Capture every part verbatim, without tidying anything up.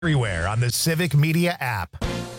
Everywhere on the Civic Media app.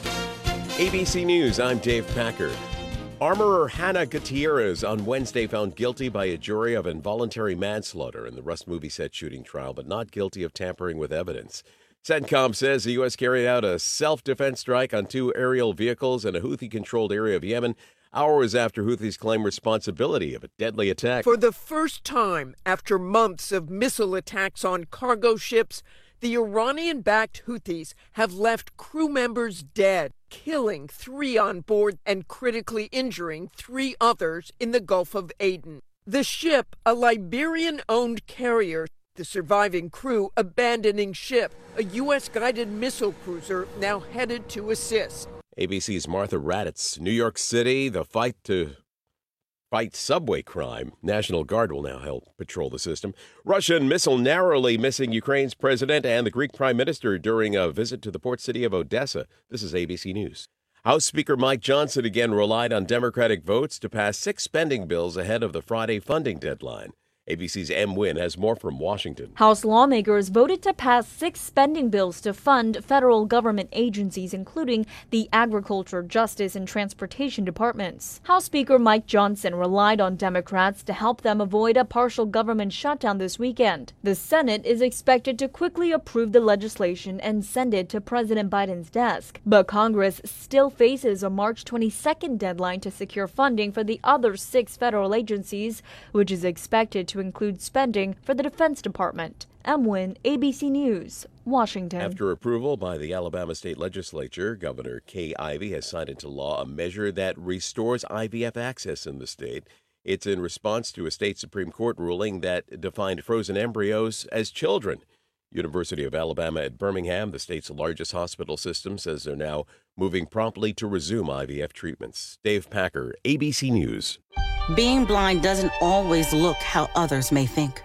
A B C News, I'm Dave Packard. Armorer Hannah Gutierrez on Wednesday found guilty by a jury of involuntary manslaughter in the Rust movie set shooting trial, but not guilty of tampering with evidence. CENTCOM says the U S carried out a self-defense strike on two aerial vehicles in a Houthi-controlled area of Yemen, hours after Houthis claim responsibility of a deadly attack. For the first time after months of missile attacks on cargo ships, the Iranian-backed Houthis have left crew members dead, killing three on board and critically injuring three others in the Gulf of Aden. The ship, a Liberian-owned carrier, the surviving crew abandoning ship, a U S-guided missile cruiser now headed to assist. A B C's Martha Raddatz, New York City, the fight to fight subway crime. National Guard will now help patrol the system. Russian missile narrowly missing Ukraine's president and the Greek prime minister during a visit to the port city of Odessa. This is A B C News. House Speaker Mike Johnson again relied on Democratic votes to pass six spending bills ahead of the Friday funding deadline. A B C's M. Wynn has more from Washington. House lawmakers voted to pass six spending bills to fund federal government agencies, including the Agriculture, Justice, and Transportation departments. House Speaker Mike Johnson relied on Democrats to help them avoid a partial government shutdown this weekend. The Senate is expected to quickly approve the legislation and send it to President Biden's desk. But Congress still faces a March twenty-second deadline to secure funding for the other six federal agencies, which is expected to to include spending for the Defense Department. M. Wynn, A B C News, Washington. After approval by the Alabama State Legislature, Governor Kay Ivey has signed into law a measure that restores I V F access in the state. It's in response to a state Supreme Court ruling that defined frozen embryos as children. University of Alabama at Birmingham, the state's largest hospital system, says they're now moving promptly to resume I V F treatments. Dave Packer, A B C News. Being blind doesn't always look how others may think.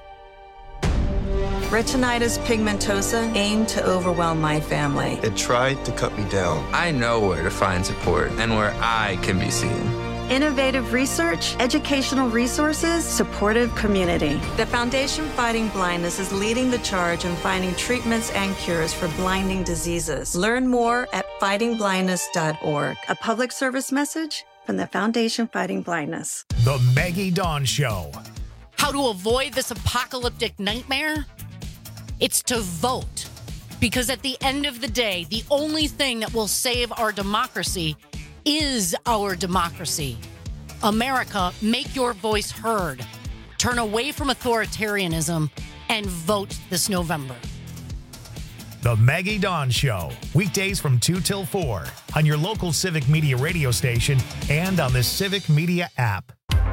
Retinitis pigmentosa aimed to overwhelm my family. It tried to cut me down. I know where to find support and where I can be seen. Innovative research, educational resources, supportive community. The Foundation Fighting Blindness is leading the charge in finding treatments and cures for blinding diseases. Learn more at fighting blindness dot org. A public service message from the Foundation Fighting Blindness. The Maggie Dawn Show. How to avoid this apocalyptic nightmare? It's to vote. Because at the end of the day, the only thing that will save our democracy is our democracy. America, make your voice heard. Turn away from authoritarianism and vote this November. The Maggie Dawn Show, weekdays from two till four on your local Civic Media radio station and on the Civic Media app.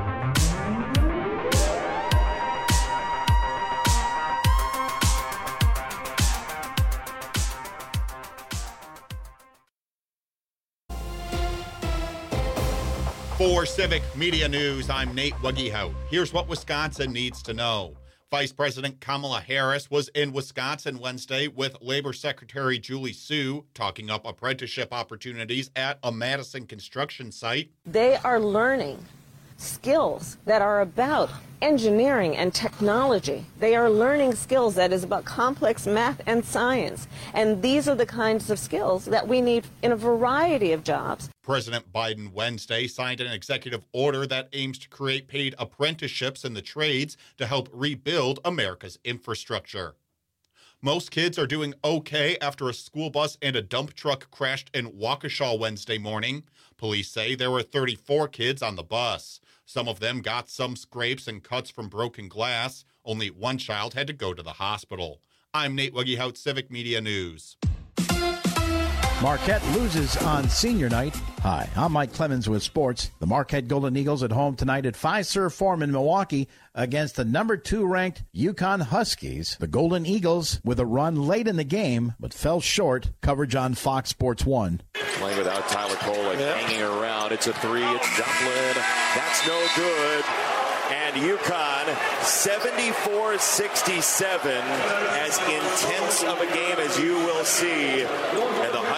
For Civic Media News, I'm Nate Wuggehout. Here's what Wisconsin needs to know. Vice President Kamala Harris was in Wisconsin Wednesday with Labor Secretary Julie Su talking up apprenticeship opportunities at a Madison construction site. They are learning skills that are about engineering and technology. They are learning skills that is about complex math and science. And these are the kinds of skills that we need in a variety of jobs. President Biden Wednesday signed an executive order that aims to create paid apprenticeships in the trades to help rebuild America's infrastructure. Most kids are doing okay after a school bus and a dump truck crashed in Waukesha Wednesday morning. Police say there were thirty-four kids on the bus. Some of them got some scrapes and cuts from broken glass. Only one child had to go to the hospital. I'm Nate Wuggehout, Civic Media News. Marquette loses on senior night. Hi, I'm Mike Clemens with sports. The Marquette Golden Eagles at home tonight at Fiserv Forum in Milwaukee against the number two ranked UConn Huskies. The Golden Eagles with a run late in the game, but fell short. Coverage on Fox Sports one. Playing without Tyler Kolek, yeah. Hanging around. It's a three. It's Dublin. That's no good. And UConn seventy-four sixty-seven, as intense of a game as you will see. And the Huskies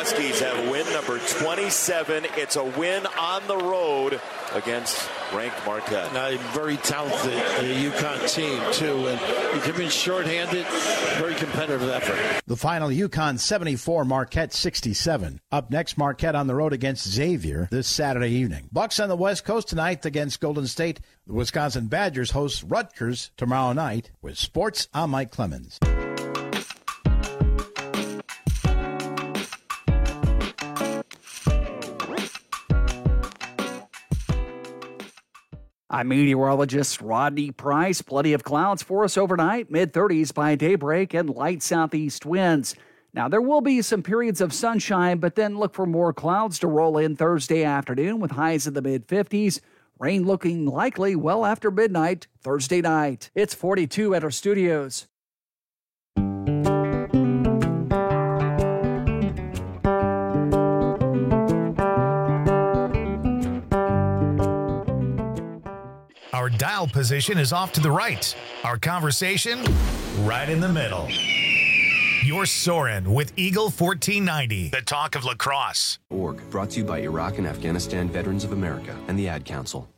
Huskies have win number twenty-seven. It's a win on the road against ranked Marquette. Now, a very talented uh, UConn team, too. And you can be shorthanded. Very competitive effort. The final, UConn seventy-four, Marquette sixty-seven. Up next, Marquette on the road against Xavier this Saturday evening. Bucks on the West Coast tonight against Golden State. The Wisconsin Badgers host Rutgers tomorrow night. With sports, I'm Mike Clemens. I'm meteorologist Rodney Price. Plenty of clouds for us overnight, mid thirties by daybreak, and light southeast winds. Now, there will be some periods of sunshine, but then look for more clouds to roll in Thursday afternoon with highs in the mid fifties. Rain looking likely well after midnight Thursday night. It's forty-two at our studios. Our dial position is off to the right. Our conversation, right in the middle. You're soaring with Eagle fourteen ninety, the talk of lacrosse. Org, brought to you by Iraq and Afghanistan Veterans of America and the Ad Council.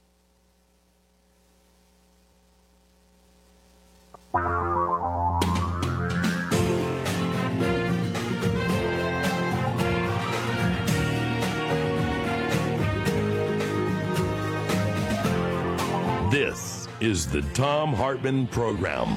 This is the Thom Hartmann Program.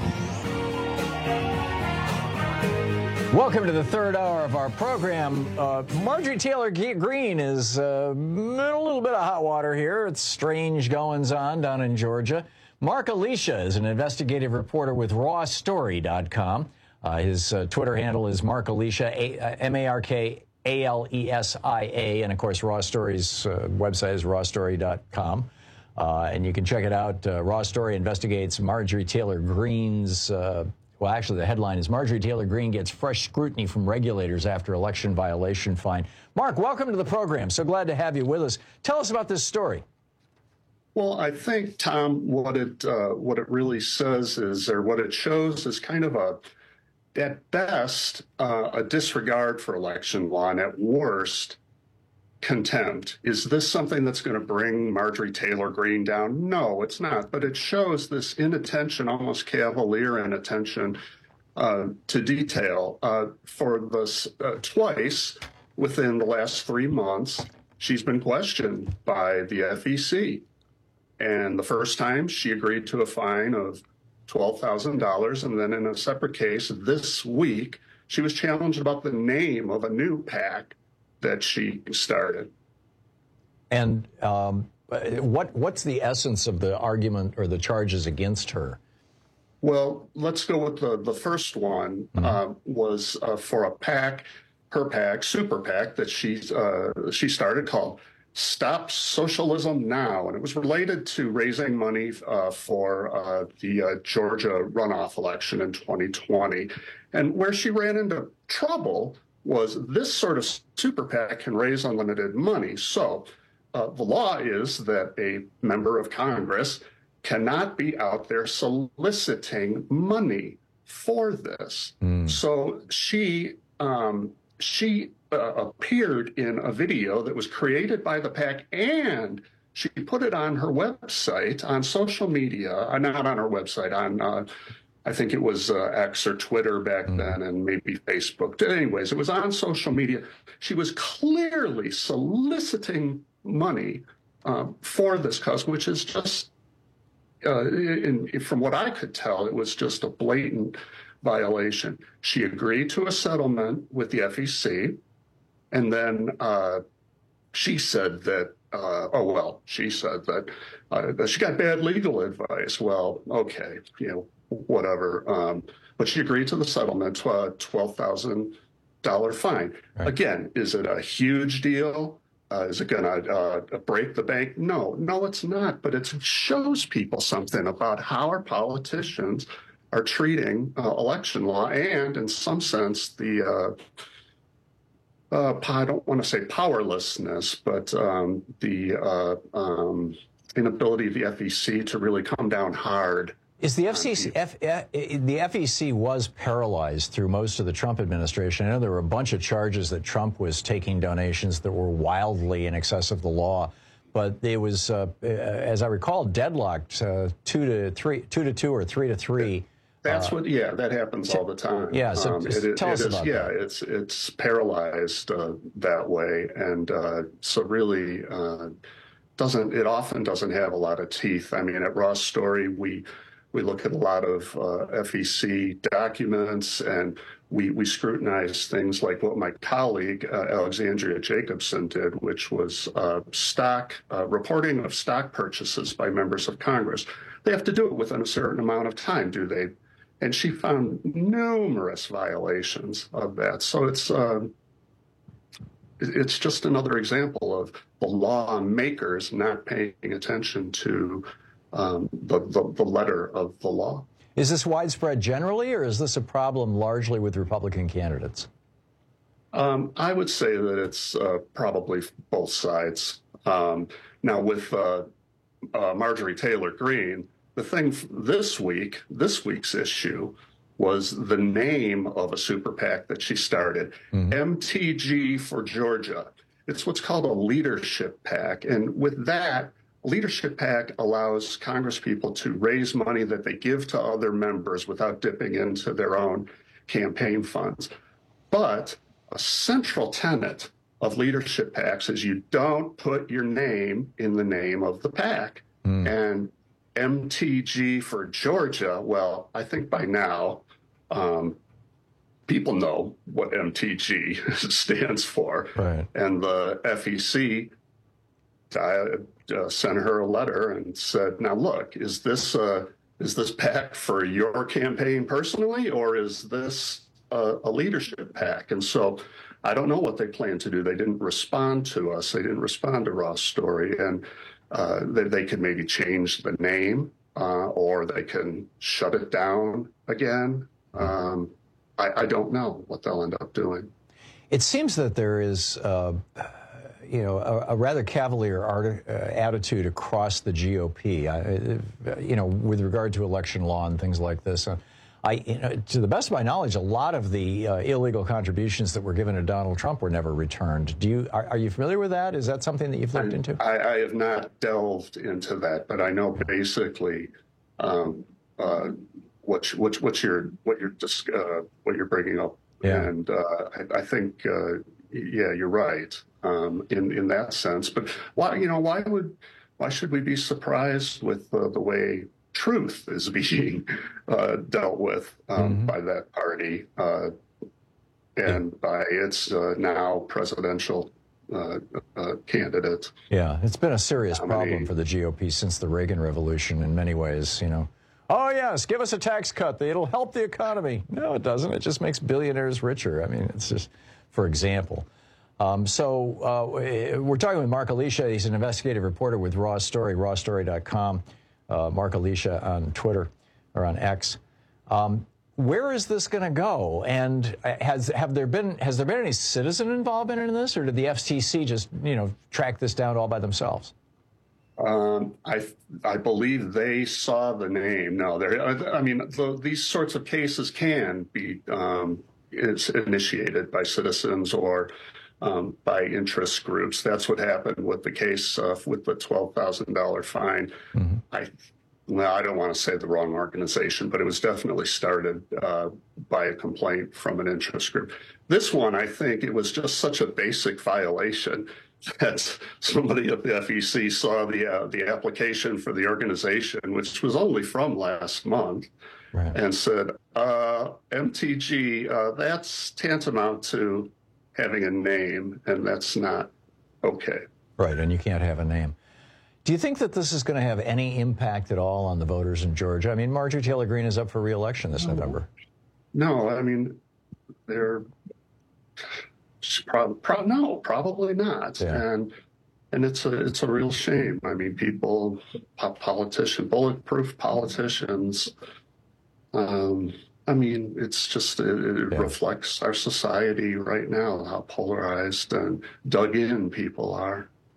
Welcome to the third hour of our program. Uh, Marjorie Taylor Greene is uh, in a little bit of hot water here. It's strange goings on down in Georgia. Mark Alicia is an investigative reporter with raw story dot com. Uh, his uh, Twitter handle is Mark Alicia, M A R K A L E S I A. And, of course, Raw Story's uh, website is raw story dot com. Uh, and you can check it out. Uh, Raw Story investigates Marjorie Taylor Greene's, uh, well, actually, the headline is Marjorie Taylor Greene gets fresh scrutiny from regulators after election violation fine. Mark, welcome to the program. So glad to have you with us. Tell us about this story. Well, I think, Tom, what it uh, what it really says is, or what it shows is kind of a, at best, uh, a disregard for election law, and at worst, contempt. Is this something that's going to bring Marjorie Taylor Greene down? No, it's not. But it shows this inattention, almost cavalier inattention uh, to detail. Uh, for this uh, twice within the last three months, she's been questioned by the F E C. And the first time she agreed to a fine of twelve thousand dollars. And then in a separate case this week, she was challenged about the name of a new PAC that she started. And um, what what's the essence of the argument or the charges against her? Well, let's go with the, the first one. Mm-hmm. uh, was uh, for a PAC, her PAC, super PAC, that she, uh, she started called Stop Socialism Now. And it was related to raising money uh, for uh, the uh, Georgia runoff election in twenty twenty. And where she ran into trouble was this sort of super PAC can raise unlimited money. So uh, the law is that a member of Congress cannot be out there soliciting money for this. Mm. So she um, she uh, appeared in a video that was created by the PAC, and she put it on her website, on social media, uh, not on her website, on uh, I think it was uh, X or Twitter back mm. then, and maybe Facebook. Anyways, it was on social media. She was clearly soliciting money um, for this cause, which is just, uh, in, from what I could tell, it was just a blatant violation. She agreed to a settlement with the F E C, and then uh, she said that, uh, oh, well, she said that uh, she got bad legal advice. Well, okay, you know, whatever. Um, but she agreed to the settlement, uh, twelve thousand dollars fine. Right. Again, is it a huge deal? Uh, is it going to uh, break the bank? No, no, it's not. But it shows people something about how our politicians are treating uh, election law and, in some sense, the, uh, uh, I don't want to say powerlessness, but um, the uh, um, inability of the F E C to really come down hard Is the F C C, F, F, the F E C was paralyzed through most of the Trump administration. I know there were a bunch of charges that Trump was taking donations that were wildly in excess of the law, but it was, uh, as I recall, deadlocked uh, two to three, two to two or three to three. That's uh, what, yeah, that happens all the time. Yeah, so um, it, tell it us is, about yeah, that. Yeah, it's it's paralyzed uh, that way, and uh, so really uh, doesn't it often doesn't have a lot of teeth. I mean, at Ross Story, we we look at a lot of uh, F E C documents, and we we scrutinize things like what my colleague uh, Alexandria Jacobson did, which was uh, stock uh, reporting of stock purchases by members of Congress. They have to do it within a certain amount of time, do they? And she found numerous violations of that. So it's uh, it's just another example of the lawmakers not paying attention to um, the, the, the letter of the law. Is this widespread generally, or is this a problem largely with Republican candidates? Um, I would say that it's uh, probably both sides. Um, now, with uh, uh, Marjorie Taylor Greene, the thing this week, this week's issue, was the name of a super PAC that she started, mm-hmm. M T G for Georgia. It's what's called a leadership PAC. And with that, leadership PAC allows congresspeople to raise money that they give to other members without dipping into their own campaign funds. But a central tenet of leadership PACs is you don't put your name in the name of the PAC. Mm. And M T G for Georgia, well, I think by now um, people know what M T G stands for. Right. And the F E C I, uh, sent her a letter and said, now, look, is this uh, is this PAC for your campaign personally, or is this uh, a leadership PAC? And so I don't know what they plan to do. They didn't respond to us. They didn't respond to Ross Story. And Uh, they, they could maybe change the name, uh, or they can shut it down again. Um, I, I don't know what they'll end up doing. It seems that there is, uh, you know, a, a rather cavalier art, uh, attitude across the G O P, uh, you know, with regard to election law and things like this. Uh, I, you know, to the best of my knowledge, a lot of the uh, illegal contributions that were given to Donald Trump were never returned. Do you are, are you familiar with that? Is that something that you've looked I, into? I, I have not delved into that, but I know basically um, uh, what what what you're what you're just uh, what you're bringing up, yeah. and uh, I, I think uh, yeah, you're right um, in in that sense. But why you know why would why should we be surprised with uh, the way truth is being uh, dealt with um, mm-hmm. by that party uh, and yeah. by its uh, now presidential uh, uh, candidate. Yeah, it's been a serious How problem many... for the G O P since the Reagan Revolution in many ways, you know. Oh, yes, give us a tax cut. It'll help the economy. No, it doesn't. It just makes billionaires richer. I mean, it's just, for example. Um, so uh, we're talking with Mark Alicia. He's an investigative reporter with Ross Story, ross story dot com. Uh, Mark Alicia on Twitter or on X. Um, where is this going to go? And has have there been has there been any citizen involvement in this, or did the F C C just you know track this down all by themselves? Um, I I believe they saw the name. No, there. I mean, the, these sorts of cases can be um, it's initiated by citizens or um, by interest groups. That's what happened with the case uh, with the twelve thousand dollar fine. Mm-hmm. I well, I don't want to say the wrong organization, but it was definitely started uh, by a complaint from an interest group. This one, I think, it was just such a basic violation that somebody at the F E C saw the uh, the application for the organization, which was only from last month, right, and said, uh, M T G, uh, that's tantamount to having a name, and that's not okay. Right, and you can't have a name. Do you think that this is going to have any impact at all on the voters in Georgia? I mean, Marjorie Taylor Greene is up for re-election this no. November. No, I mean, they're... Pro- pro- no, probably not, yeah. and and it's a it's a real shame. I mean, people, politicians, bulletproof politicians. Um, I mean, it's just it, it yeah. reflects our society right now, how polarized and dug in people are.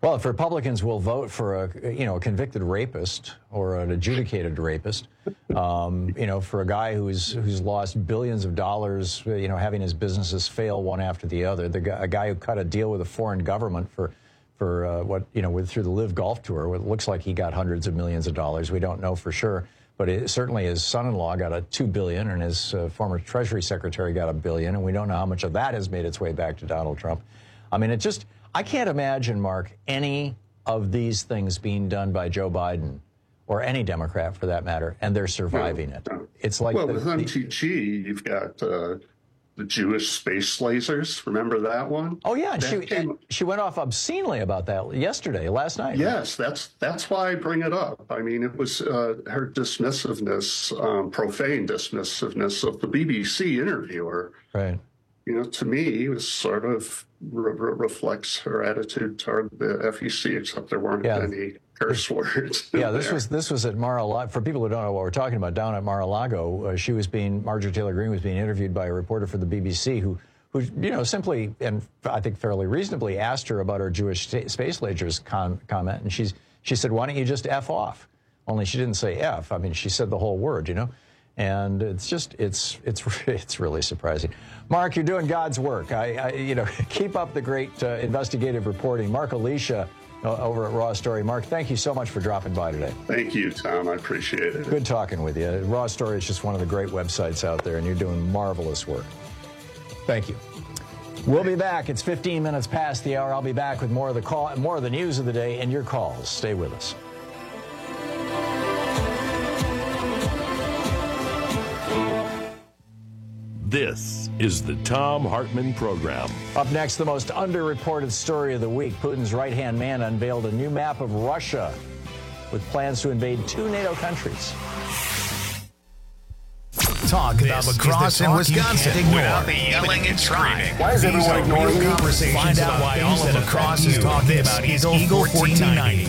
Well, if Republicans will vote for a, you know, a convicted rapist or an adjudicated rapist, um, you know, for a guy who's who's lost billions of dollars, you know, having his businesses fail one after the other, the guy, a guy who cut a deal with a foreign government for for uh, what, you know, with through the Live Golf Tour, it looks like he got hundreds of millions of dollars. We don't know for sure, but it, certainly his son-in-law got a two billion, and his uh, former Treasury Secretary got a billion, and we don't know how much of that has made its way back to Donald Trump. I mean, it just. I can't imagine, Mark, any of these things being done by Joe Biden or any Democrat for that matter, and they're surviving no, it. No. It's like well, the, with M T G, you've got uh, the Jewish space lasers. Remember that one? Oh yeah, that she came... she went off obscenely about that yesterday, last night. Yes, right? that's that's why I bring it up. I mean, it was uh, her dismissiveness, um, profane dismissiveness of the B B C interviewer. Right. You know, to me, it was sort of re- re- reflects her attitude toward the F E C, except there weren't yeah. any curse words. Yeah, this there. was this was at Mar-a-Lago. For people who don't know what we're talking about, down at Mar-a-Lago, uh, she was being Marjorie Taylor Greene was being interviewed by a reporter for the B B C who, who you know, simply and I think fairly reasonably asked her about her Jewish sta- space lasers con- comment, and she's she said, "Why don't you just F off?" Only she didn't say F. I mean, she said the whole word, you know. And it's just, it's, it's, it's really surprising. Mark, you're doing God's work. I, I you know, keep up the great uh, investigative reporting. Mark Alicia uh, over at Raw Story. Mark, thank you so much for dropping by today. Thank you, Tom. I appreciate it. Good talking with you. Raw Story is just one of the great websites out there, and you're doing marvelous work. Thank you. We'll be back. It's fifteen minutes past the hour. I'll be back with more of the call, more of the news of the day and your calls. Stay with us. This is the Thom Hartmann Program. Up next, the most underreported story of the week. Putin's right-hand man unveiled a new map of Russia with plans to invade two NATO countries. Talk about lacrosse in Wisconsin without the yelling and screaming. Why is everyone ignoring me? Find out why all of lacrosse is talking about Eagle fourteen ninety.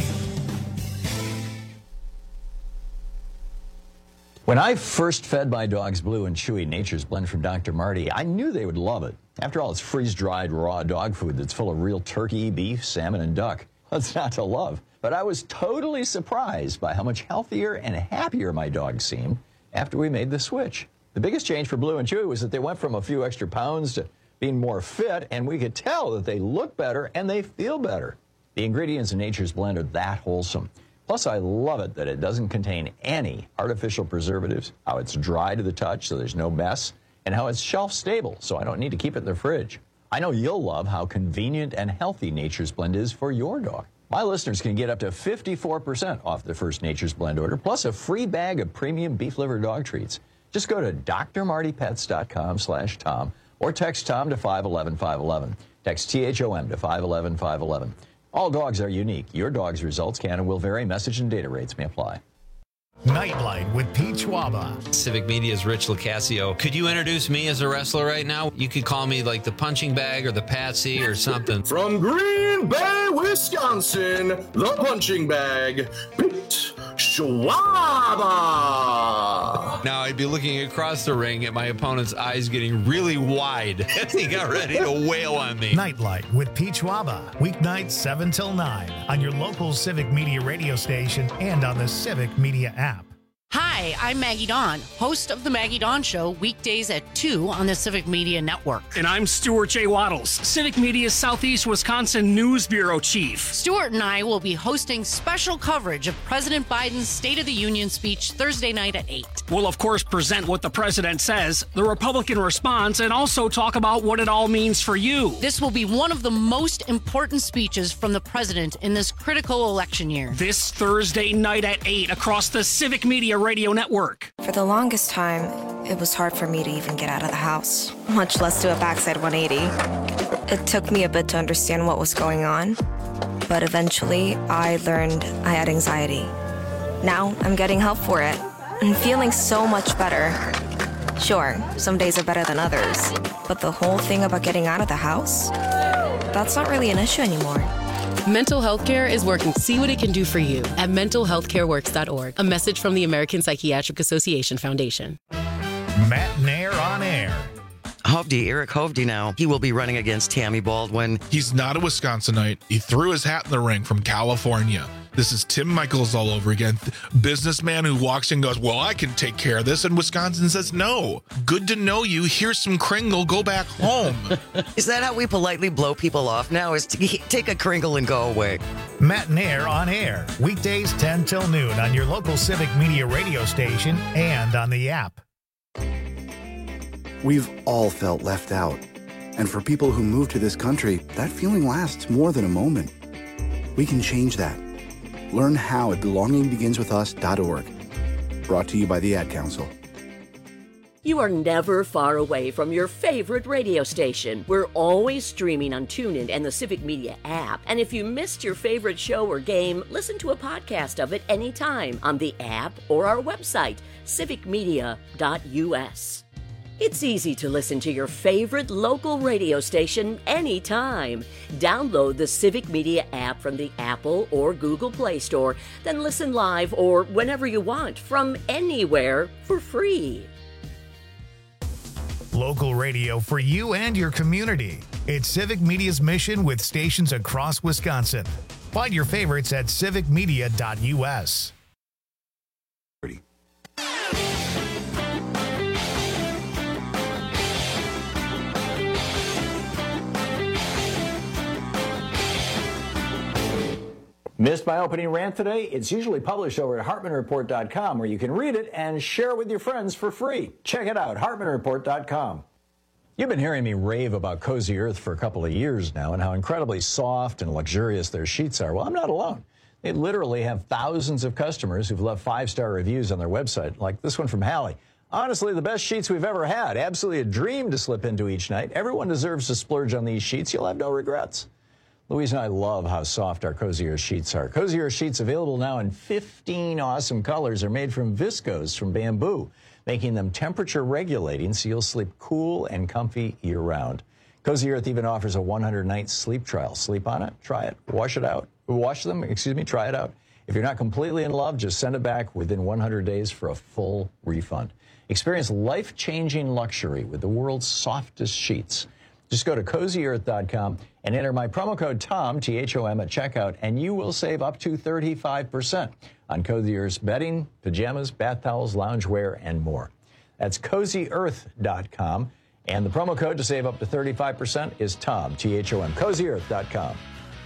When I first fed my dogs Blue and Chewy Nature's Blend from Doctor Marty, I knew they would love it. After all, it's freeze-dried raw dog food that's full of real turkey, beef, salmon, and duck. What's not to love? But I was totally surprised by how much healthier and happier my dogs seemed after we made the switch. The biggest change for Blue and Chewy was that they went from a few extra pounds to being more fit, and we could tell that they look better and they feel better. The ingredients in Nature's Blend are that wholesome. Plus, I love it that it doesn't contain any artificial preservatives, how it's dry to the touch so there's no mess, and how it's shelf stable so I don't need to keep it in the fridge. I know you'll love how convenient and healthy Nature's Blend is for your dog. My listeners can get up to fifty-four percent off their first Nature's Blend order, plus a free bag of premium beef liver dog treats. Just go to drmartypets.com slash Tom or text Tom to five one one five one one. Text T H O M to five one one five one one. All dogs are unique. Your dog's results can and will vary. Message and data rates may apply. Nightlight with Pete Schwaba. Civic Media's Rich Lucasio. Could you introduce me as a wrestler right now? You could call me like the punching bag or the Patsy or something. From Green Bay, Wisconsin, the punching bag, Pete Schwaba. Now I'd be looking across the ring at my opponent's eyes getting really wide as he got ready to wail on me. Nightlight with Pete Schwaba. Weeknights seven till nine on your local Civic Media radio station and on the Civic Media app. Hi, I'm Maggie Dawn, host of The Maggie Dawn Show, weekdays at two on the Civic Media Network. And I'm Stuart J. Waddles, Civic Media's Southeast Wisconsin News Bureau Chief. Stuart and I will be hosting special coverage of President Biden's State of the Union speech Thursday night at eight. We'll, of course, present what the president says, the Republican response, and also talk about what it all means for you. This will be one of the most important speeches from the president in this critical election year. This Thursday night at eight across the Civic Media Radio Network. For the longest time, it was hard for me to even get out of the house, much less do a backside one eighty. It took me a bit to understand what was going on, but eventually I learned I had anxiety. Now I'm getting help for it and feeling so much better. Sure, some days are better than others, but the whole thing about getting out of the house, that's not really an issue anymore. Mental health care is working. See what it can do for you at mental health care works dot org. A message from the American Psychiatric Association Foundation. Matt Nair on air. Hovde, Eric Hovde now, he will be running against Tammy Baldwin. He's not a Wisconsinite. He threw his hat in the ring from California. This is Tim Michaels all over again. Businessman who walks in and goes, well, I can take care of this. And Wisconsin says, no. Good to know you. Here's some Kringle. Go back home. Is that how we politely blow people off now? Is to take a Kringle and go away? Matt and Air on air. Weekdays ten till noon on your local Civic Media radio station and on the app. We've all felt left out. And for people who move to this country, that feeling lasts more than a moment. We can change that. Learn how at belonging begins with us dot org. Brought to you by the Ad Council. You are never far away from your favorite radio station. We're always streaming on TuneIn and the Civic Media app. And if you missed your favorite show or game, listen to a podcast of it anytime on the app or our website, civic media dot u s. It's easy to listen to your favorite local radio station anytime. Download the Civic Media app from the Apple or Google Play Store, then listen live or whenever you want from anywhere for free. Local radio for you and your community. It's Civic Media's mission with stations across Wisconsin. Find your favorites at civic media dot u s. Missed my opening rant today? It's usually published over at hartman report dot com, where you can read it and share it with your friends for free. Check it out, hartman report dot com. You've been hearing me rave about Cozy Earth for a couple of years now and how incredibly soft and luxurious their sheets are. Well, I'm not alone. They literally have thousands of customers who've left five-star reviews on their website, like this one from Hallie. Honestly, the best sheets we've ever had. Absolutely a dream to slip into each night. Everyone deserves to splurge on these sheets. You'll have no regrets. Louise and I love how soft our Cozy Earth sheets are. Cozy Earth sheets available now in fifteen awesome colors are made from viscose from bamboo, making them temperature regulating so you'll sleep cool and comfy year-round. Cozy Earth even offers a one hundred night sleep trial. Sleep on it, try it, wash it out. Wash them, excuse me, try it out. If you're not completely in love, just send it back within one hundred days for a full refund. Experience life-changing luxury with the world's softest sheets. Just go to cozy earth dot com and enter my promo code TOM, T H O M, at checkout, and you will save up to thirty-five percent on Cozy Earth's bedding, pajamas, bath towels, loungewear, and more. That's cozy earth dot com, and the promo code to save up to thirty-five percent is TOM, T H O M, cozy earth dot com.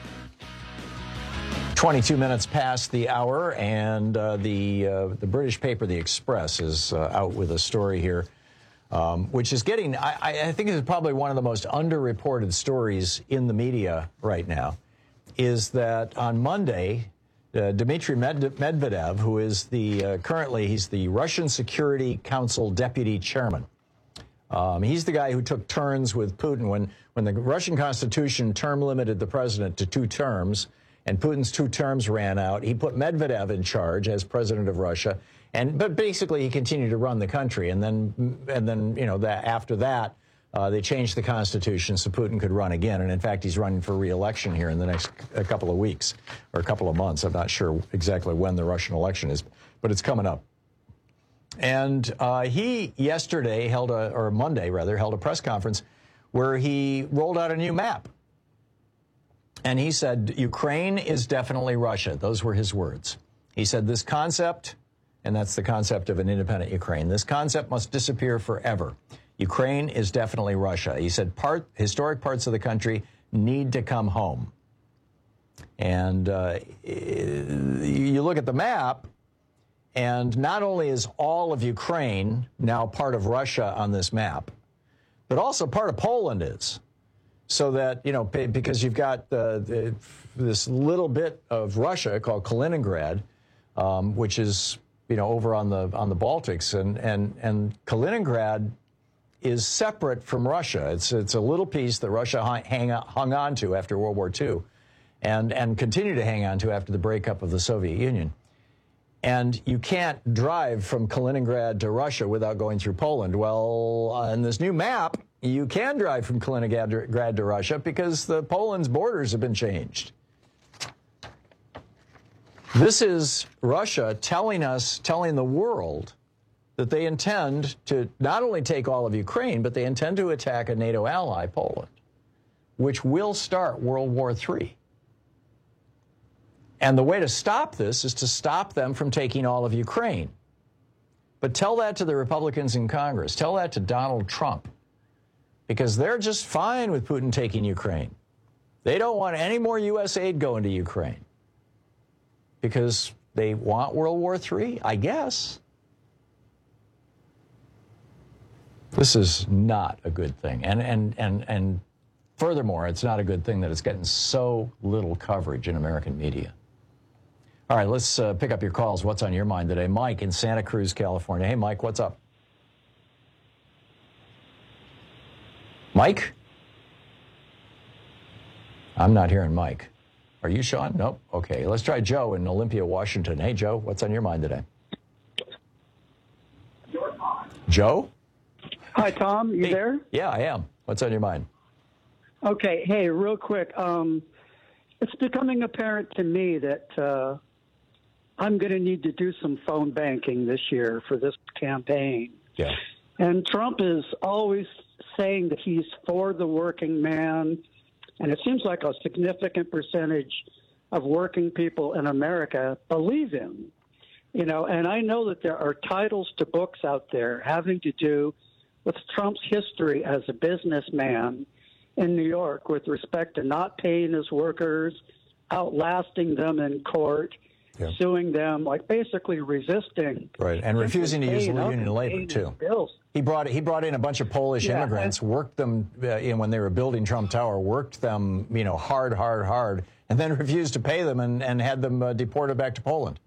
twenty-two minutes past the hour, and uh, the, uh, the British paper, The Express, is uh, out with a story here. Um, which is getting, I, I think is probably one of the most underreported stories in the media right now, is that on Monday, uh, Dmitry Med- Medvedev, who is the, uh, currently, he's the Russian Security Council deputy chairman. Um, he's the guy who took turns with Putin when, when the Russian Constitution term limited the president to two terms, and Putin's two terms ran out. He put Medvedev in charge as president of Russia. And but basically, he continued to run the country, and then and then you know that after that, uh, they changed the Constitution so Putin could run again. And in fact, he's running for re-election here in the next a couple of weeks or a couple of months. I'm not sure exactly when the Russian election is, but it's coming up. And uh, he yesterday held a or Monday rather held a press conference where he rolled out a new map, and he said Ukraine is definitely Russia. Those were his words. He said this concept. And that's the concept of an independent Ukraine. This concept must disappear forever. Ukraine is definitely Russia. He said part, historic parts of the country need to come home. And uh, you look at the map, and not only is all of Ukraine now part of Russia on this map, but also part of Poland is. So that, you know, because you've got uh, the, this little bit of Russia called Kaliningrad, um, which is you know, over on the on the Baltics, and and and Kaliningrad is separate from Russia. It's it's a little piece that Russia hang, hung on to after World War Two, and and continue to hang on to after the breakup of the Soviet Union. And you can't drive from Kaliningrad to Russia without going through Poland. Well, on this new map, you can drive from Kaliningrad to Russia because the Poland's borders have been changed. This is Russia telling us, telling the world that they intend to not only take all of Ukraine, but they intend to attack a NATO ally, Poland, which will start World War Three. And the way to stop this is to stop them from taking all of Ukraine. But tell that to the Republicans in Congress. Tell that to Donald Trump, because they're just fine with Putin taking Ukraine. They don't want any more U S aid going to Ukraine because they want World War Three, I guess. This is not a good thing. And, and, and, and furthermore, it's not a good thing that it's getting so little coverage in American media. All right, let's uh, pick up your calls. What's on your mind today? Mike in Santa Cruz, California. Hey, Mike, what's up? Mike? I'm not hearing Mike. Are you, Sean? Nope. Okay, let's try Joe in Olympia, Washington. Hey, Joe, what's on your mind today? Joe? Hi, Tom. You hey. there? Yeah, I am. What's on your mind? Okay. Hey, real quick. Um, it's becoming apparent to me that uh, I'm going to need to do some phone banking this year for this campaign. Yeah. And Trump is always saying that he's for the working man. And it seems like a significant percentage of working people in America believe him. You know, and I know that there are titles to books out there having to do with Trump's history as a businessman in New York with respect to not paying his workers, outlasting them in court, yeah. suing them, like basically resisting. Right, and refusing to use union labor, too. Bills. He brought he brought in a bunch of Polish yeah, immigrants, and, worked them uh, in when they were building Trump Tower, worked them, you know, hard, hard, hard, and then refused to pay them and, and had them uh, deported back to Poland.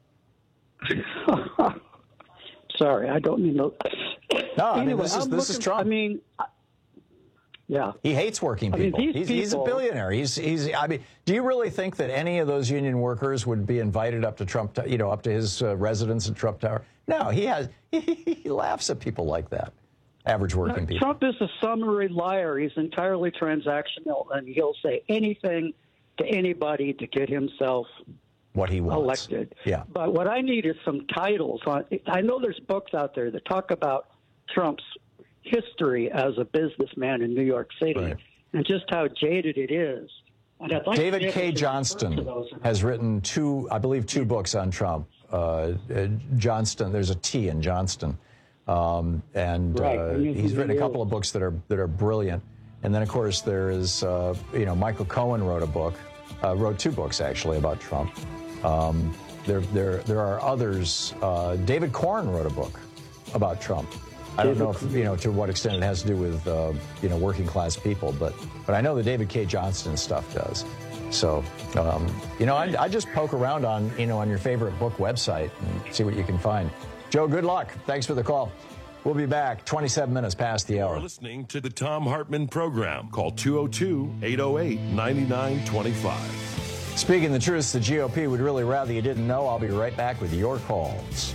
Sorry, I don't mean to. No, I anyway, mean, this is I'm this looking, is Trump. I mean, yeah, he hates working people. I mean, he's, people. he's a billionaire. He's he's. I mean, do you really think that any of those union workers would be invited up to Trump, you know, up to his uh, residence at Trump Tower? No, he has. He, he laughs at people like that. Average working no, people. Trump is a summary liar. He's entirely transactional, and he'll say anything to anybody to get himself what he wants. elected. Yeah. But what I need is some titles on. I know there's books out there that talk about Trump's history as a businessman in New York City right. and just how jaded it is. And I'd like David to K. Johnston has written two, I believe, two books on Trump. Uh, uh, Johnston, there's a T in Johnston, um, and right. uh, he's written a couple of books that are that are brilliant. And then, of course, there is, uh, you know, Michael Cohen wrote a book, uh, wrote two books actually about Trump. Um, there, there, there are others. Uh, David Corn wrote a book about Trump. I don't know if, you know, to what extent it has to do with, uh, you know, working class people, but but I know the David K. Johnston stuff does. So, um, you know, I, I just poke around on, you know, on your favorite book website and see what you can find. Joe, good luck. Thanks for the call. We'll be back twenty-seven minutes past the hour. You're listening to the Tom Hartman program. Call two oh two, eight oh eight, nine nine two five. Speaking the truth, the G O P would really rather you didn't know. I'll be right back with your calls.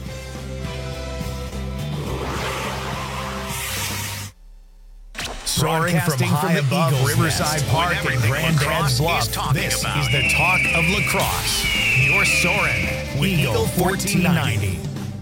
Soaring from high above Eagles Riverside Nest, Park and Grandad's Bluff, this is the talk of lacrosse. You're soaring with Eagle fourteen ninety.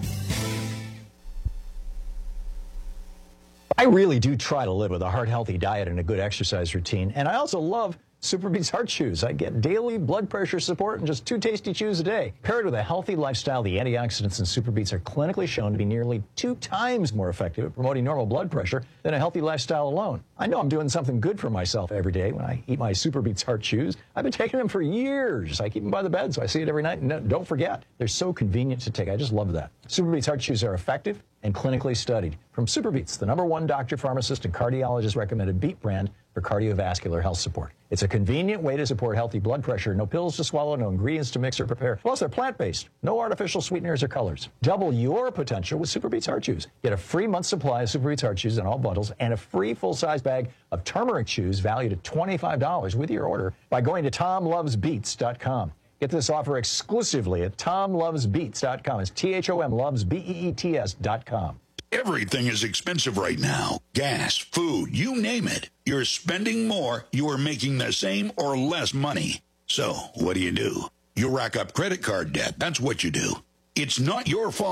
I really do try to live with a heart-healthy diet and a good exercise routine, and I also love Superbeats Heart Chews. I get daily blood pressure support and just two tasty chews a day. Paired with a healthy lifestyle, the antioxidants in Superbeats are clinically shown to be nearly two times more effective at promoting normal blood pressure than a healthy lifestyle alone. I know I'm doing something good for myself every day when I eat my Superbeats Heart Chews. I've been taking them for years. I keep them by the bed, so I see it every night. And don't forget, they're so convenient to take. I just love that. Superbeats Heart Chews are effective and clinically studied. From Superbeats, the number one doctor, pharmacist, and cardiologist recommended beet brand for cardiovascular health support. It's a convenient way to support healthy blood pressure. No pills to swallow, no ingredients to mix or prepare. Plus, they're plant-based. No artificial sweeteners or colors. Double your potential with Superbeats Heart Chews. Get a free month supply of Superbeats Heart Chews in all bundles and a free full-size bag of turmeric chews valued at twenty-five dollars with your order by going to tom loves beets dot com. Get this offer exclusively at tom loves beets dot com. It's T H O M loves B E E T S dot com. Everything is expensive right now. Gas, food, you name it. You're spending more, you are making the same or less money. So, what do you do? You rack up credit card debt. That's what you do. It's not your fault.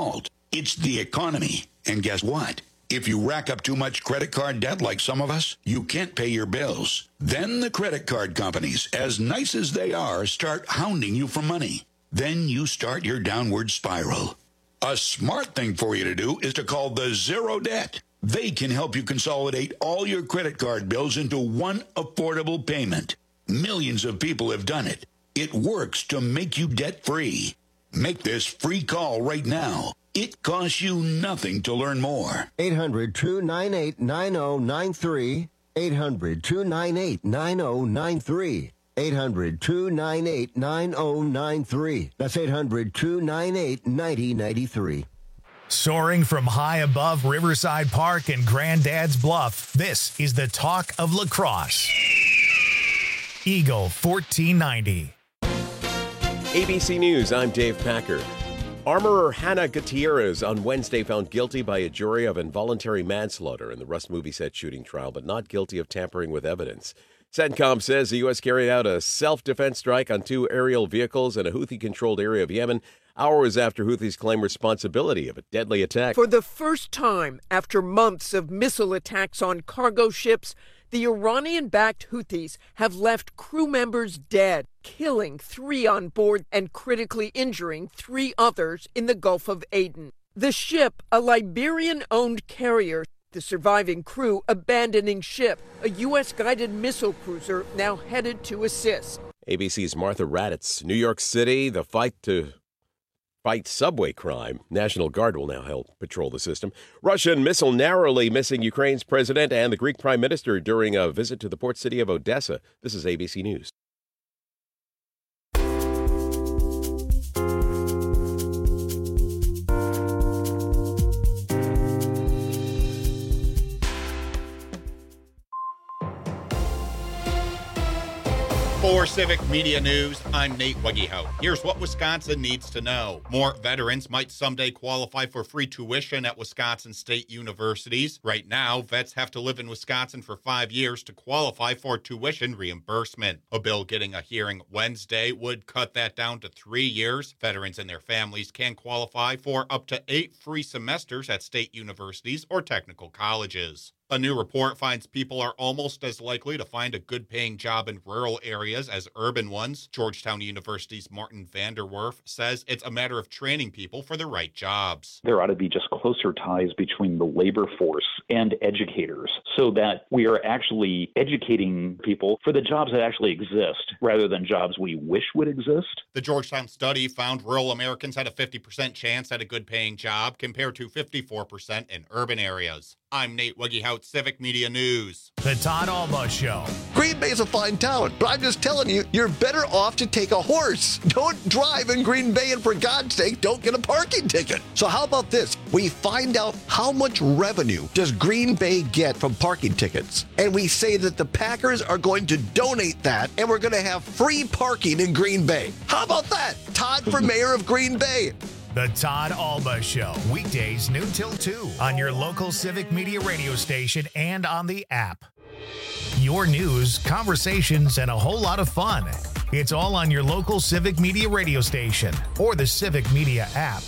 It's the economy. And guess what? If you rack up too much credit card debt like some of us, you can't pay your bills. Then the credit card companies, as nice as they are, start hounding you for money. Then you start your downward spiral. A smart thing for you to do is to call the Zero Debt. They can help you consolidate all your credit card bills into one affordable payment. Millions of people have done it. It works to make you debt-free. Make this free call right now. It costs you nothing to learn more. eight hundred, two nine eight, nine oh nine three. eight hundred, two nine eight, nine oh nine three. eight hundred, two nine eight, nine oh nine three. That's eight hundred, two nine eight, nine oh nine three. Soaring from high above Riverside Park and Granddad's Bluff, this is the talk of lacrosse. Eagle fourteen ninety. A B C News, I'm Dave Packer. Armorer Hannah Gutierrez on Wednesday found guilty by a jury of involuntary manslaughter in the Rust movie set shooting trial, but not guilty of tampering with evidence. CENTCOM says the U S carried out a self-defense strike on two aerial vehicles in a Houthi-controlled area of Yemen, hours after Houthis claim responsibility of a deadly attack. For the first time after months of missile attacks on cargo ships, the Iranian-backed Houthis have left crew members dead, killing three on board and critically injuring three others in the Gulf of Aden. The ship, a Liberian-owned carrier, the surviving crew abandoning ship, a U S-guided missile cruiser now headed to assist. A B C's Martha Raddatz. New York City, the fight to fight subway crime. National Guard will now help patrol the system. Russian missile narrowly missing Ukraine's president and the Greek prime minister during a visit to the port city of Odessa. This is A B C News. For Civic Media News, I'm Nate Weggehout. Here's what Wisconsin needs to know. More veterans might someday qualify for free tuition at Wisconsin state universities. Right now, vets have to live in Wisconsin for five years to qualify for tuition reimbursement. A bill getting a hearing Wednesday would cut that down to three years. Veterans and their families can qualify for up to eight free semesters at state universities or technical colleges. A new report finds people are almost as likely to find a good-paying job in rural areas as urban ones. Georgetown University's Martin Vanderwerf says it's a matter of training people for the right jobs. There ought to be just closer ties between the labor force and educators so that we are actually educating people for the jobs that actually exist rather than jobs we wish would exist. The Georgetown study found rural Americans had a fifty percent chance at a good-paying job compared to fifty-four percent in urban areas. I'm Nate Weggehout, Civic Media News. The Todd Alba Show. Green Bay's a fine town, but I'm just telling you, you're better off to take a horse. Don't drive in Green Bay, and for God's sake, don't get a parking ticket. So how about this? We find out how much revenue does Green Bay get from parking tickets, and we say that the Packers are going to donate that, and we're going to have free parking in Green Bay. How about that? Todd for mayor of Green Bay. The Todd Alba Show, weekdays noon till two on your local Civic Media radio station and on the app. Your news, conversations, and a whole lot of fun. It's all on your local Civic Media radio station or the Civic Media app.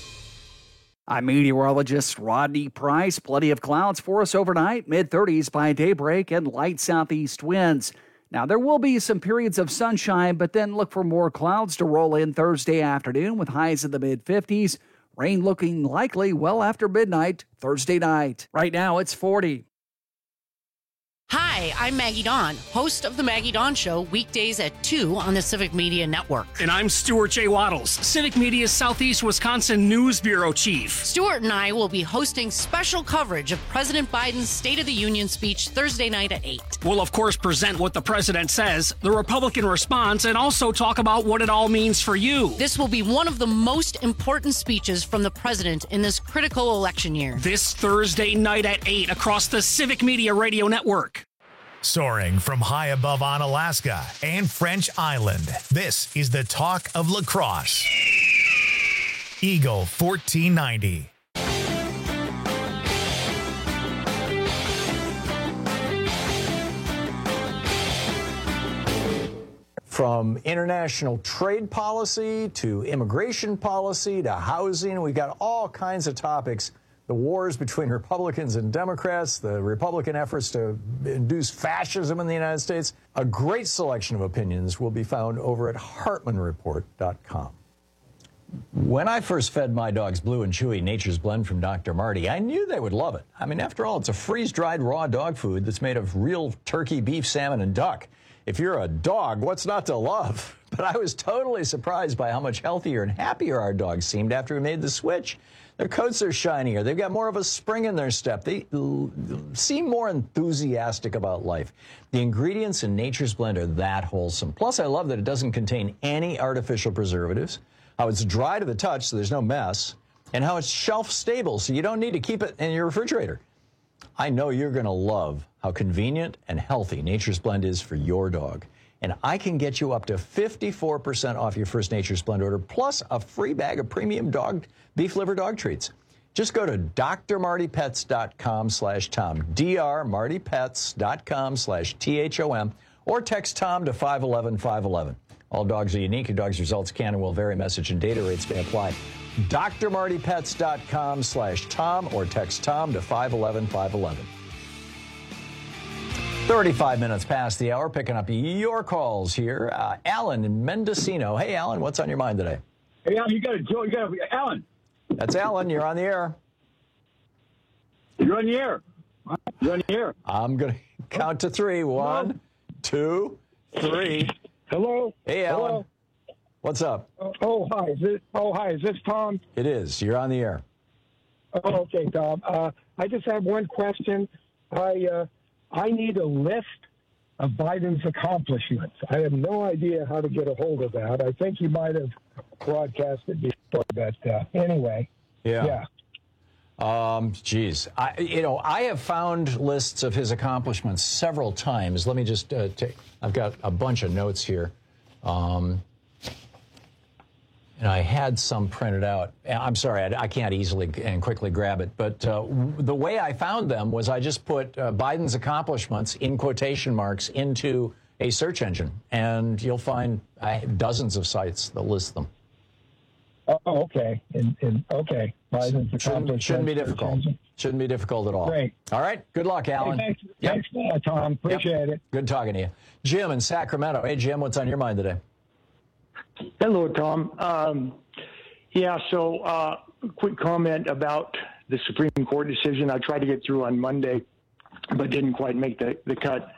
I'm meteorologist Rodney Price. Plenty of clouds for us overnight, mid thirties by daybreak and light southeast winds. Now, there will be some periods of sunshine, but then look for more clouds to roll in Thursday afternoon with highs in the mid fifties. Rain looking likely well after midnight Thursday night. Right now, it's forty. Hi, I'm Maggie Dawn, host of The Maggie Dawn Show, weekdays at two on the Civic Media Network. And I'm Stuart J. Waddles, Civic Media's Southeast Wisconsin News Bureau Chief. Stuart and I will be hosting special coverage of President Biden's State of the Union speech Thursday night at eight. We'll, of course, present what the president says, the Republican response, and also talk about what it all means for you. This will be one of the most important speeches from the president in this critical election year. This Thursday night at eight across the Civic Media Radio Network. Soaring from high above on Alaska and French Island, this is the talk of lacrosse. Eagle fourteen ninety. from international trade policy to immigration policy to housing. We've got all kinds of topics. The wars between Republicans and Democrats, the Republican efforts to induce fascism in the United States. A great selection of opinions will be found over at Hartman Report dot com. When I first fed my dogs Blue and Chewy Nature's Blend from Doctor Marty, I knew they would love it. I mean, after all, it's a freeze-dried raw dog food that's made of real turkey, beef, salmon, and duck. If you're a dog, what's not to love? But I was totally surprised by how much healthier and happier our dogs seemed after we made the switch. Their coats are shinier. They've got more of a spring in their step. They seem more enthusiastic about life. The ingredients in Nature's Blend are that wholesome. Plus, I love that it doesn't contain any artificial preservatives, how it's dry to the touch so there's no mess, and how it's shelf stable so you don't need to keep it in your refrigerator. I know you're going to love how convenient and healthy Nature's Blend is for your dog. And I can get you up to fifty-four percent off your first Nature's Blend order, plus a free bag of premium dog beef liver dog treats. Just go to D R Marty Pets dot com slash Tom, D R Marty Pets dot com slash T H O M, or text Tom to five one one, five one one. All dogs are unique. Your dog's results can and will vary. Message and data rates may apply. D R Marty Pets dot com slash Tom, or text Tom to five one one, five one one. thirty-five minutes past the hour, picking up your calls here. Uh, Alan in Mendocino. Hey, Alan, what's on your mind today? Hey, Alan, you got it, Joe. You got it, Alan. That's Alan. You're on the air. You're on the air. You're on the air. I'm going to count to three. One, two, three. Hello. Hey, Alan. Hello. What's up? Oh, oh, hi. Is this? Oh, hi. Is this Tom? It is. You're on the air. Oh, okay, Tom. Uh, I just have one question. I uh, I need a list of Biden's accomplishments. I have no idea how to get a hold of that. I think he might have broadcasted before, but uh, anyway. Yeah. Yeah. Um, geez, I, you know, I have found lists of his accomplishments several times. Let me just uh, take, I've got a bunch of notes here. Um, and I had some printed out. I'm sorry, I, I can't easily and quickly grab it. But uh, w- the way I found them was I just put uh, Biden's accomplishments in quotation marks into a search engine. And you'll find uh, dozens of sites that list them. Oh, okay. And, and okay. Biden's Shouldn't, shouldn't be difficult. Shouldn't be difficult at all. Great. All right. Good luck, Alan. Hey, thanks, Yep. thanks a lot, Tom. Appreciate Yep. it. Good talking to you. Jim in Sacramento. Hey, Jim, what's on your mind today? Hello, Tom. Um, yeah, so uh, quick comment about the Supreme Court decision. I tried to get through on Monday, but didn't quite make the, the cut.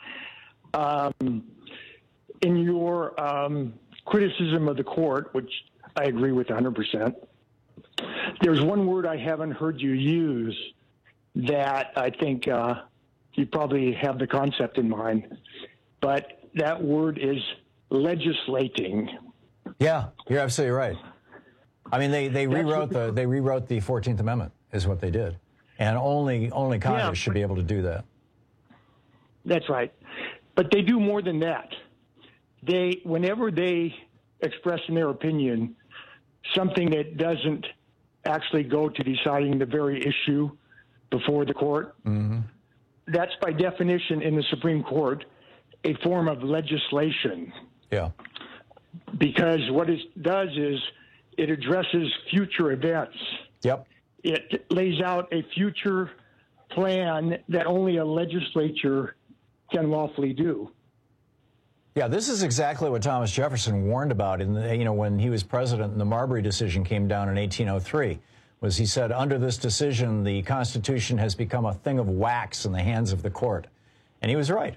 Um, in your um, criticism of the court, which I agree with one hundred percent, there's one word I haven't heard you use that I think uh, you probably have the concept in mind, but that word is legislating. Yeah, you're absolutely right. I mean, they, they rewrote the they rewrote the fourteenth Amendment is what they did, and only only Congress Yeah. should be able to do that. That's right. But they do more than that. They, whenever they express in their opinion something that doesn't actually go to deciding the very issue before the court, Mm-hmm. that's by definition in the Supreme Court a form of legislation. Yeah. Because what it does is it addresses future events. Yep. It lays out a future plan that only a legislature can lawfully do. Yeah, this is exactly what Thomas Jefferson warned about in the, you know, when he was president and the Marbury decision came down in eighteen oh three, was he said, under this decision, the Constitution has become a thing of wax in the hands of the court. And he was right.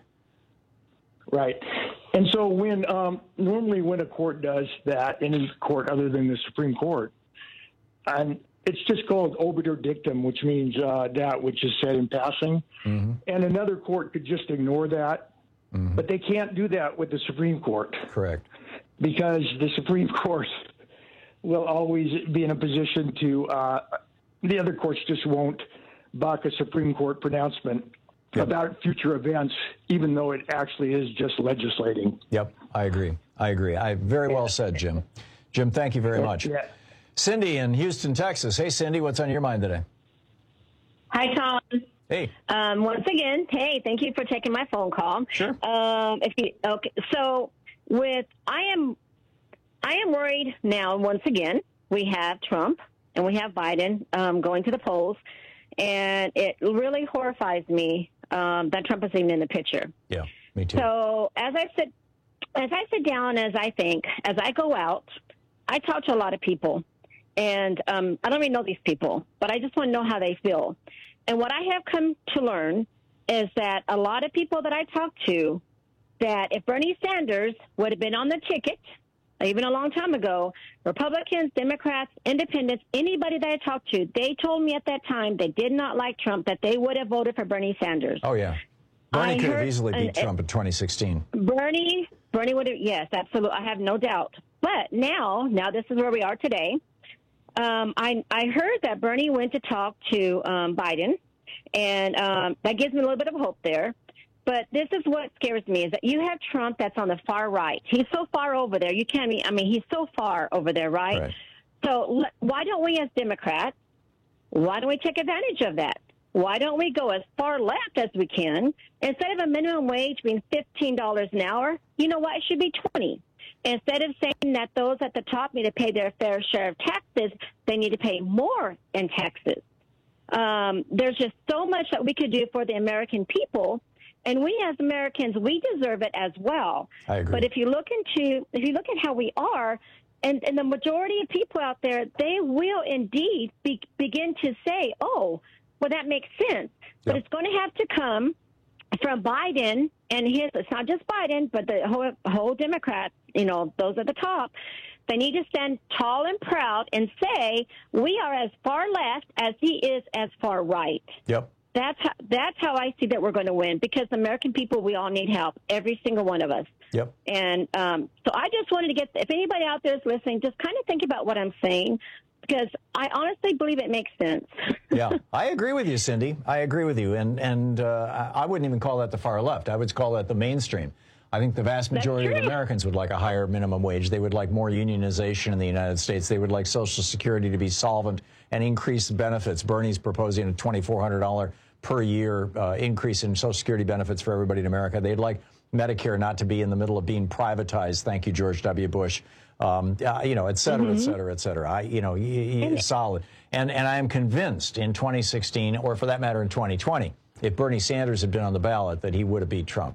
Right. And so when um, normally when a court does that, any court other than the Supreme Court, and it's just called obiter dictum, which means uh, that which is said in passing. Mm-hmm. And another court could just ignore that. Mm-hmm. But they can't do that with the Supreme Court. Correct. Because the Supreme Court will always be in a position to, uh, the other courts just won't buck a Supreme Court pronouncement Yep. about future events, even though it actually is just legislating. Yep, I agree. I agree. I very well said, Jim. Jim, thank you very much. Yeah. Cindy in Houston, Texas. Hey, Cindy, what's on your mind today? Hi, Tom. Hey. Um, once again, hey, thank you for taking my phone call. Sure. Um, if you okay, so with I am I am worried now. Once again, we have Trump and we have Biden um, going to the polls, and it really horrifies me um, that Trump is even in the picture. Yeah, me too. So as I sit as I sit down, as I think, as I go out, I talk to a lot of people, and um, I don't even know these people, but I just want to know how they feel. And what I have come to learn is that a lot of people that I talk to, that if Bernie Sanders would have been on the ticket, even a long time ago, Republicans, Democrats, Independents, anybody that I talked to, they told me at that time they did not like Trump, that they would have voted for Bernie Sanders. Oh, yeah. Bernie I could have heard- easily beat and- Trump in twenty sixteen. Bernie, Bernie would have, yes, absolutely. I have no doubt. But now, now this is where we are today. Um, I, I heard that Bernie went to talk to um, Biden, and um, that gives me a little bit of hope there. But this is what scares me, is that you have Trump that's on the far right. He's so far over there. You can't, I mean, he's so far over there, right? Right. So l- why don't we as Democrats, why don't we take advantage of that? Why don't we go as far left as we can? Instead of a minimum wage being fifteen dollars an hour, you know what? It should be twenty dollars. Instead of saying that those at the top need to pay their fair share of taxes, they need to pay more in taxes. Um, there's just so much that we could do for the American people. And we as Americans, we deserve it as well. I agree. But if you look into, if you look at how we are, and, and the majority of people out there, they will indeed be, begin to say, oh, well, that makes sense. But it's going to have to come from Biden and his, it's not just Biden, but the whole, whole Democrats, you know, those at the top. They need to stand tall and proud and say, we are as far left as he is as far right. Yep. That's how, that's how I see that we're going to win, because the American people, we all need help, every single one of us. Yep. And um, so I just wanted to get, if anybody out there is listening, just kind of think about what I'm saying, because I honestly believe it makes sense. Yeah, I agree with you, Cindy. I agree with you. And, and uh, I wouldn't even call that the far left. I would call that the mainstream. I think the vast majority of Americans would like a higher minimum wage. They would like more unionization in the United States. They would like Social Security to be solvent and increase benefits. Bernie's proposing a twenty-four hundred dollars per year uh, increase in Social Security benefits for everybody in America. They'd like Medicare not to be in the middle of being privatized. Thank you, George W. Bush. Um, uh, you know, et cetera, Mm-hmm. et cetera, et cetera. I, you know, y- y- solid. And, and I am convinced in twenty sixteen, or for that matter in twenty twenty, if Bernie Sanders had been on the ballot, that he would have beat Trump.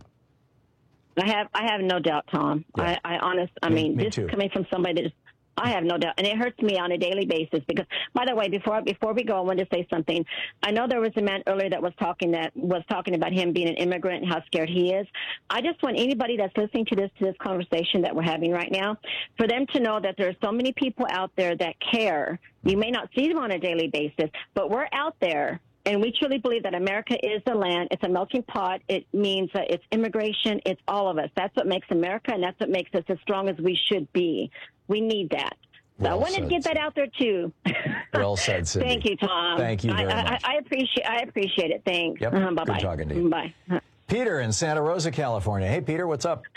I have I have no doubt, Tom. Yeah. I, I honest, I Me- mean, me this too. is coming from somebody that is, I have no doubt, and it hurts me on a daily basis. Because, by the way, before before we go, I wanted to say something. I know there was a man earlier that was talking that was talking about him being an immigrant and how scared he is. I just want anybody that's listening to this to this conversation that we're having right now, for them to know that there are so many people out there that care. You may not see them on a daily basis, but we're out there. And we truly believe that America is the land. It's a melting pot. It means that it's immigration. It's all of us. That's what makes America, and that's what makes us as strong as we should be. We need that. So Well I wanted said, to get that out there, too. Well said, Cindy. Thank you, Tom. Thank you very I, I, much. I appreciate I appreciate it. Thanks. Yep. Uh-huh. Bye-bye. Good talking to you. Bye. Peter in Santa Rosa, California. Hey, Peter, what's up?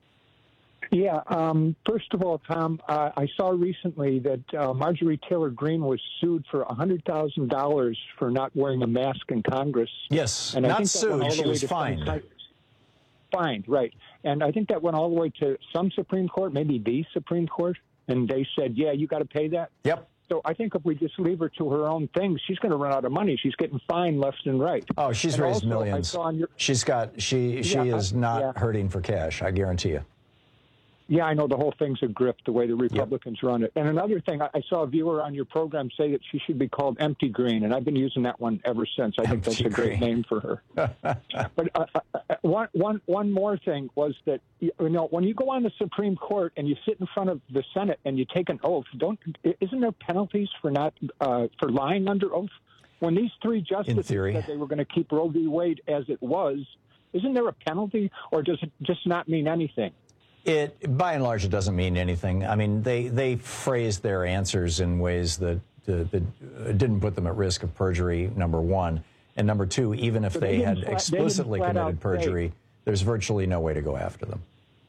Yeah. Um, first of all, Tom, uh, I saw recently that uh, Marjorie Taylor Greene was sued for one hundred thousand dollars for not wearing a mask in Congress. Yes, and I not think that went sued. all the She way was to some fined. site- Fined, right. And I think that went all the way to some Supreme Court, maybe the Supreme Court, and they said, yeah, you got to pay that. Yep. So I think if we just leave her to her own things, she's going to run out of money. She's getting fined left and right. Oh, she's And raised also, I millions. saw on your- She's got, she, she Yeah, is I- not yeah. hurting for cash, I guarantee you. Yeah, I know the whole thing's a grift, the way the Republicans run it. And another thing, I, I saw a viewer on your program say that she should be called Empty Green, and I've been using that one ever since. I think that's a great name for her. But uh, uh, one, one, one more thing was that, you know, when you go on the Supreme Court and you sit in front of the Senate and you take an oath, don't isn't there penalties for not uh, for lying under oath? When these three justices said they were going to keep Roe v. Wade as it was, isn't there a penalty, or does it just not mean anything? It, by and large, it doesn't mean anything. I mean, they, they phrased their answers in ways that, uh, that didn't put them at risk of perjury, number one. And number two, even if So they, they had didn't flat- explicitly they didn't flat committed out say- perjury, there's virtually no way to go after them.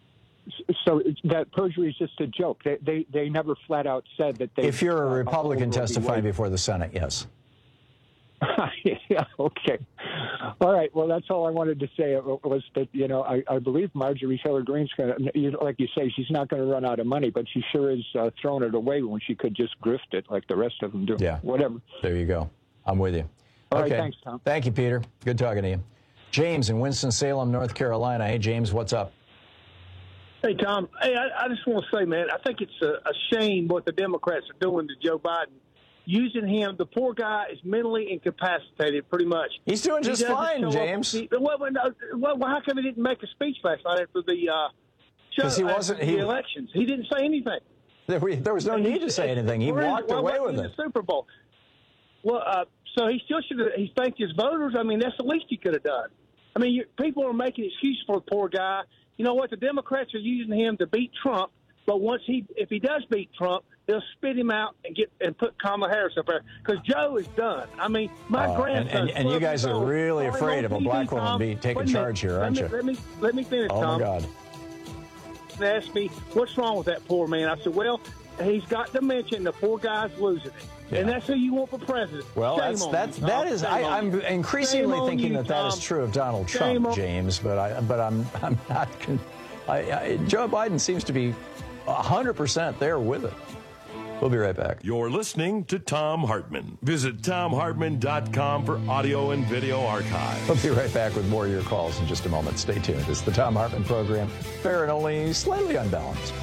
So that perjury is just a joke. They, they, they never flat out said that they... If you're a uh, Republican uphold Roe v. testifying Wade. before the Senate, yes. Yeah, okay. All right. Well, that's all I wanted to say was that, you know, I, I believe Marjorie Taylor Greene's going to, like you say, she's not going to run out of money, but she sure is uh, throwing it away when she could just grift it like the rest of them do. Yeah. Whatever. There you go. I'm with you. All okay. right. Thanks, Tom. Thank you, Peter. Good talking to you. James in Winston-Salem, North Carolina. Hey, James, what's up? Hey, Tom. Hey, I, I just want to say, man, I think it's a, a shame what the Democrats are doing to Joe Biden. Using him, the poor guy is mentally incapacitated, pretty much. He's doing just he fine, James. He, well, well, well, how come he didn't make a speech last night after the uh, show, he wasn't, after he, the elections? He didn't say anything. There, we, there was no and need he, to say anything. He walked well, away with in it. The Super Bowl. Well, uh, so he still should have. He thanked his voters. I mean, that's the least he could have done. I mean, you, people are making excuses for the poor guy. You know what? The Democrats are using him to beat Trump. But once he, if he does beat Trump, they'll spit him out and get and put Kamala Harris up there because Joe is done. I mean, my uh, grandson. And, and, and you guys are really afraid of a black woman be taking charge here, aren't you? Let me let me finish, oh Tom. my God! They asked me what's wrong with that poor man. I said, well, he's got dementia, and the poor guy's losing it. Yeah. And that's who you want for president. Well, Shame that's on that's you, that is. I, I'm increasingly Shame thinking you, that that is Tom. true of Donald Shame Trump, on- James. But I but I'm I'm not. Con- I, I, Joe Biden seems to be one hundred percent there with it. We'll be right back. You're listening to Thom Hartmann. Visit Thom Hartmann dot com for audio and video archives. We'll be right back with more of your calls in just a moment. Stay tuned. It's the Thom Hartmann program, fair and only slightly unbalanced.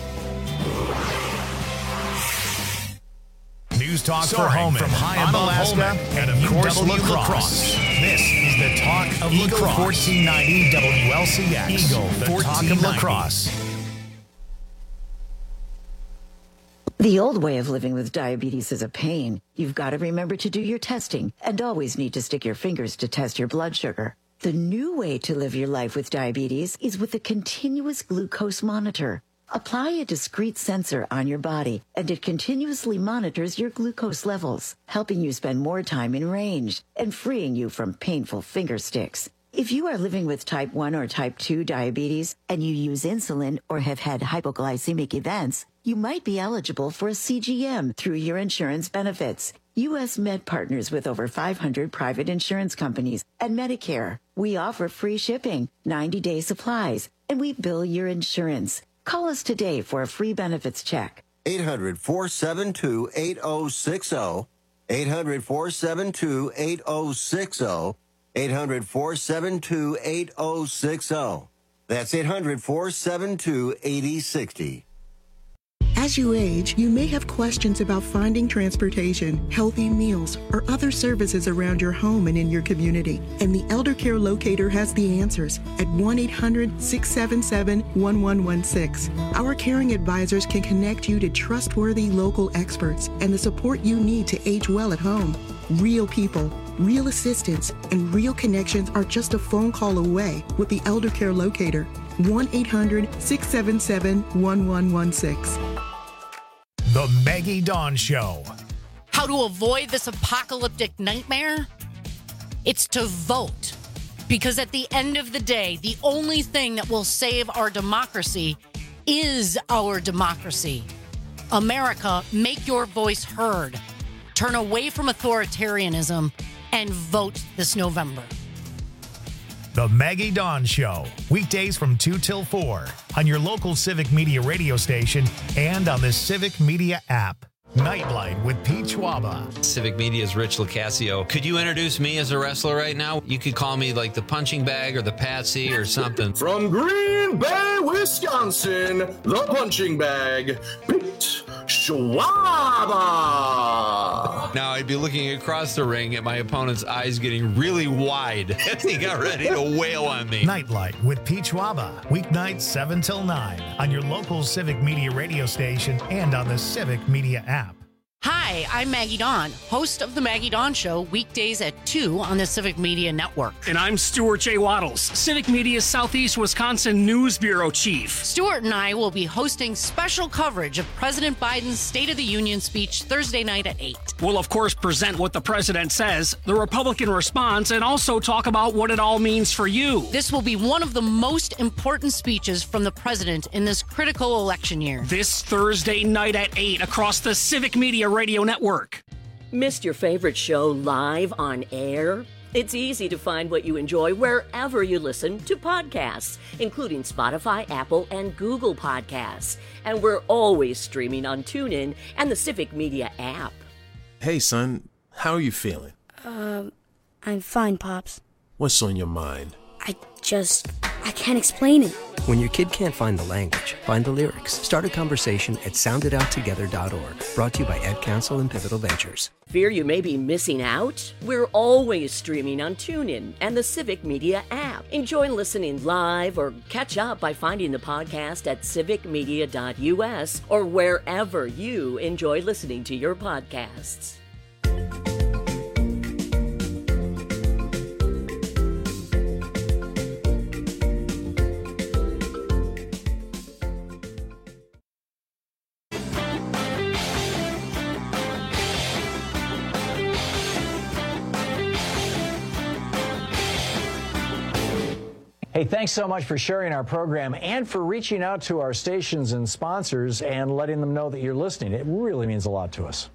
News talk for home from high above Alaska and, of course, La Crosse. This is the talk of Eagle fourteen ninety W L C X. Eagle, the talk of La Crosse. The old way of living with diabetes is a pain. You've got to remember to do your testing and always need to stick your fingers to test your blood sugar. The new way to live your life with diabetes is with a continuous glucose monitor. Apply a discrete sensor on your body, and it continuously monitors your glucose levels, helping you spend more time in range and freeing you from painful finger sticks. If you are living with type one or type two diabetes and you use insulin or have had hypoglycemic events, you might be eligible for a C G M through your insurance benefits. U S Med partners with over five hundred private insurance companies and Medicare. We offer free shipping, ninety-day supplies, and we bill your insurance. Call us today for a free benefits check. eight hundred, four seven two, eight oh six oh. eight hundred, four seven two, eight oh six oh. eight hundred, four seven two, eight oh six oh. That's eight hundred, four seven two, eight oh six oh. As you age, you may have questions about finding transportation, healthy meals, or other services around your home and in your community. And the Elder Care Locator has the answers at one eight hundred, six seven seven, one one one six. Our caring advisors can connect you to trustworthy local experts and the support you need to age well at home. Real people, real assistance, and real connections are just a phone call away with the Elder Care Locator. one eight hundred, six seven seven, one one one six. The Maggie Dawn Show. How to avoid this apocalyptic nightmare? It's to vote. Because at the end of the day, the only thing that will save our democracy is our democracy. America, make your voice heard. Turn away from authoritarianism and vote this November. The Maggie Dawn Show. Weekdays from two till four on your local Civic Media radio station and on the Civic Media app. Nightlight with Pete Schwaba. Civic Media's Rich Locascio. Could you introduce me as a wrestler right now? You could call me like the punching bag or the patsy or something. From Green Bay, Wisconsin, the punching bag, Pete Schwaba. Now I'd be looking across the ring at my opponent's eyes getting really wide as he got ready to wail on me. Nightlight with Pete Schwaba. Weeknights seven till nine on your local Civic Media radio station and on the Civic Media app. Hi, I'm Maggie Dawn, host of The Maggie Dawn Show, weekdays at two on the Civic Media Network. And I'm Stuart J. Waddles, Civic Media's Southeast Wisconsin News Bureau Chief. Stuart and I will be hosting special coverage of President Biden's State of the Union speech Thursday night at eight. We'll, of course, present what the president says, the Republican response, and also talk about what it all means for you. This will be one of the most important speeches from the president in this critical election year. This Thursday night at eight across the Civic Media Radio Network. Missed your favorite show live on air? It's easy to find what you enjoy wherever you listen to podcasts, including Spotify, Apple, and Google Podcasts. And we're always streaming on TuneIn and the Civic Media app. Hey, son, how are you feeling? Um, I'm fine, Pops. What's on your mind? I just, I can't explain it. When your kid can't find the language, find the lyrics. Start a conversation at sound it out together dot org. Brought to you by Ed Council and Pivotal Ventures. Fear you may be missing out? We're always streaming on TuneIn and the Civic Media app. Enjoy listening live or catch up by finding the podcast at civic media dot u s or wherever you enjoy listening to your podcasts. Hey, thanks so much for sharing our program and for reaching out to our stations and sponsors and letting them know that you're listening. It really means a lot to us.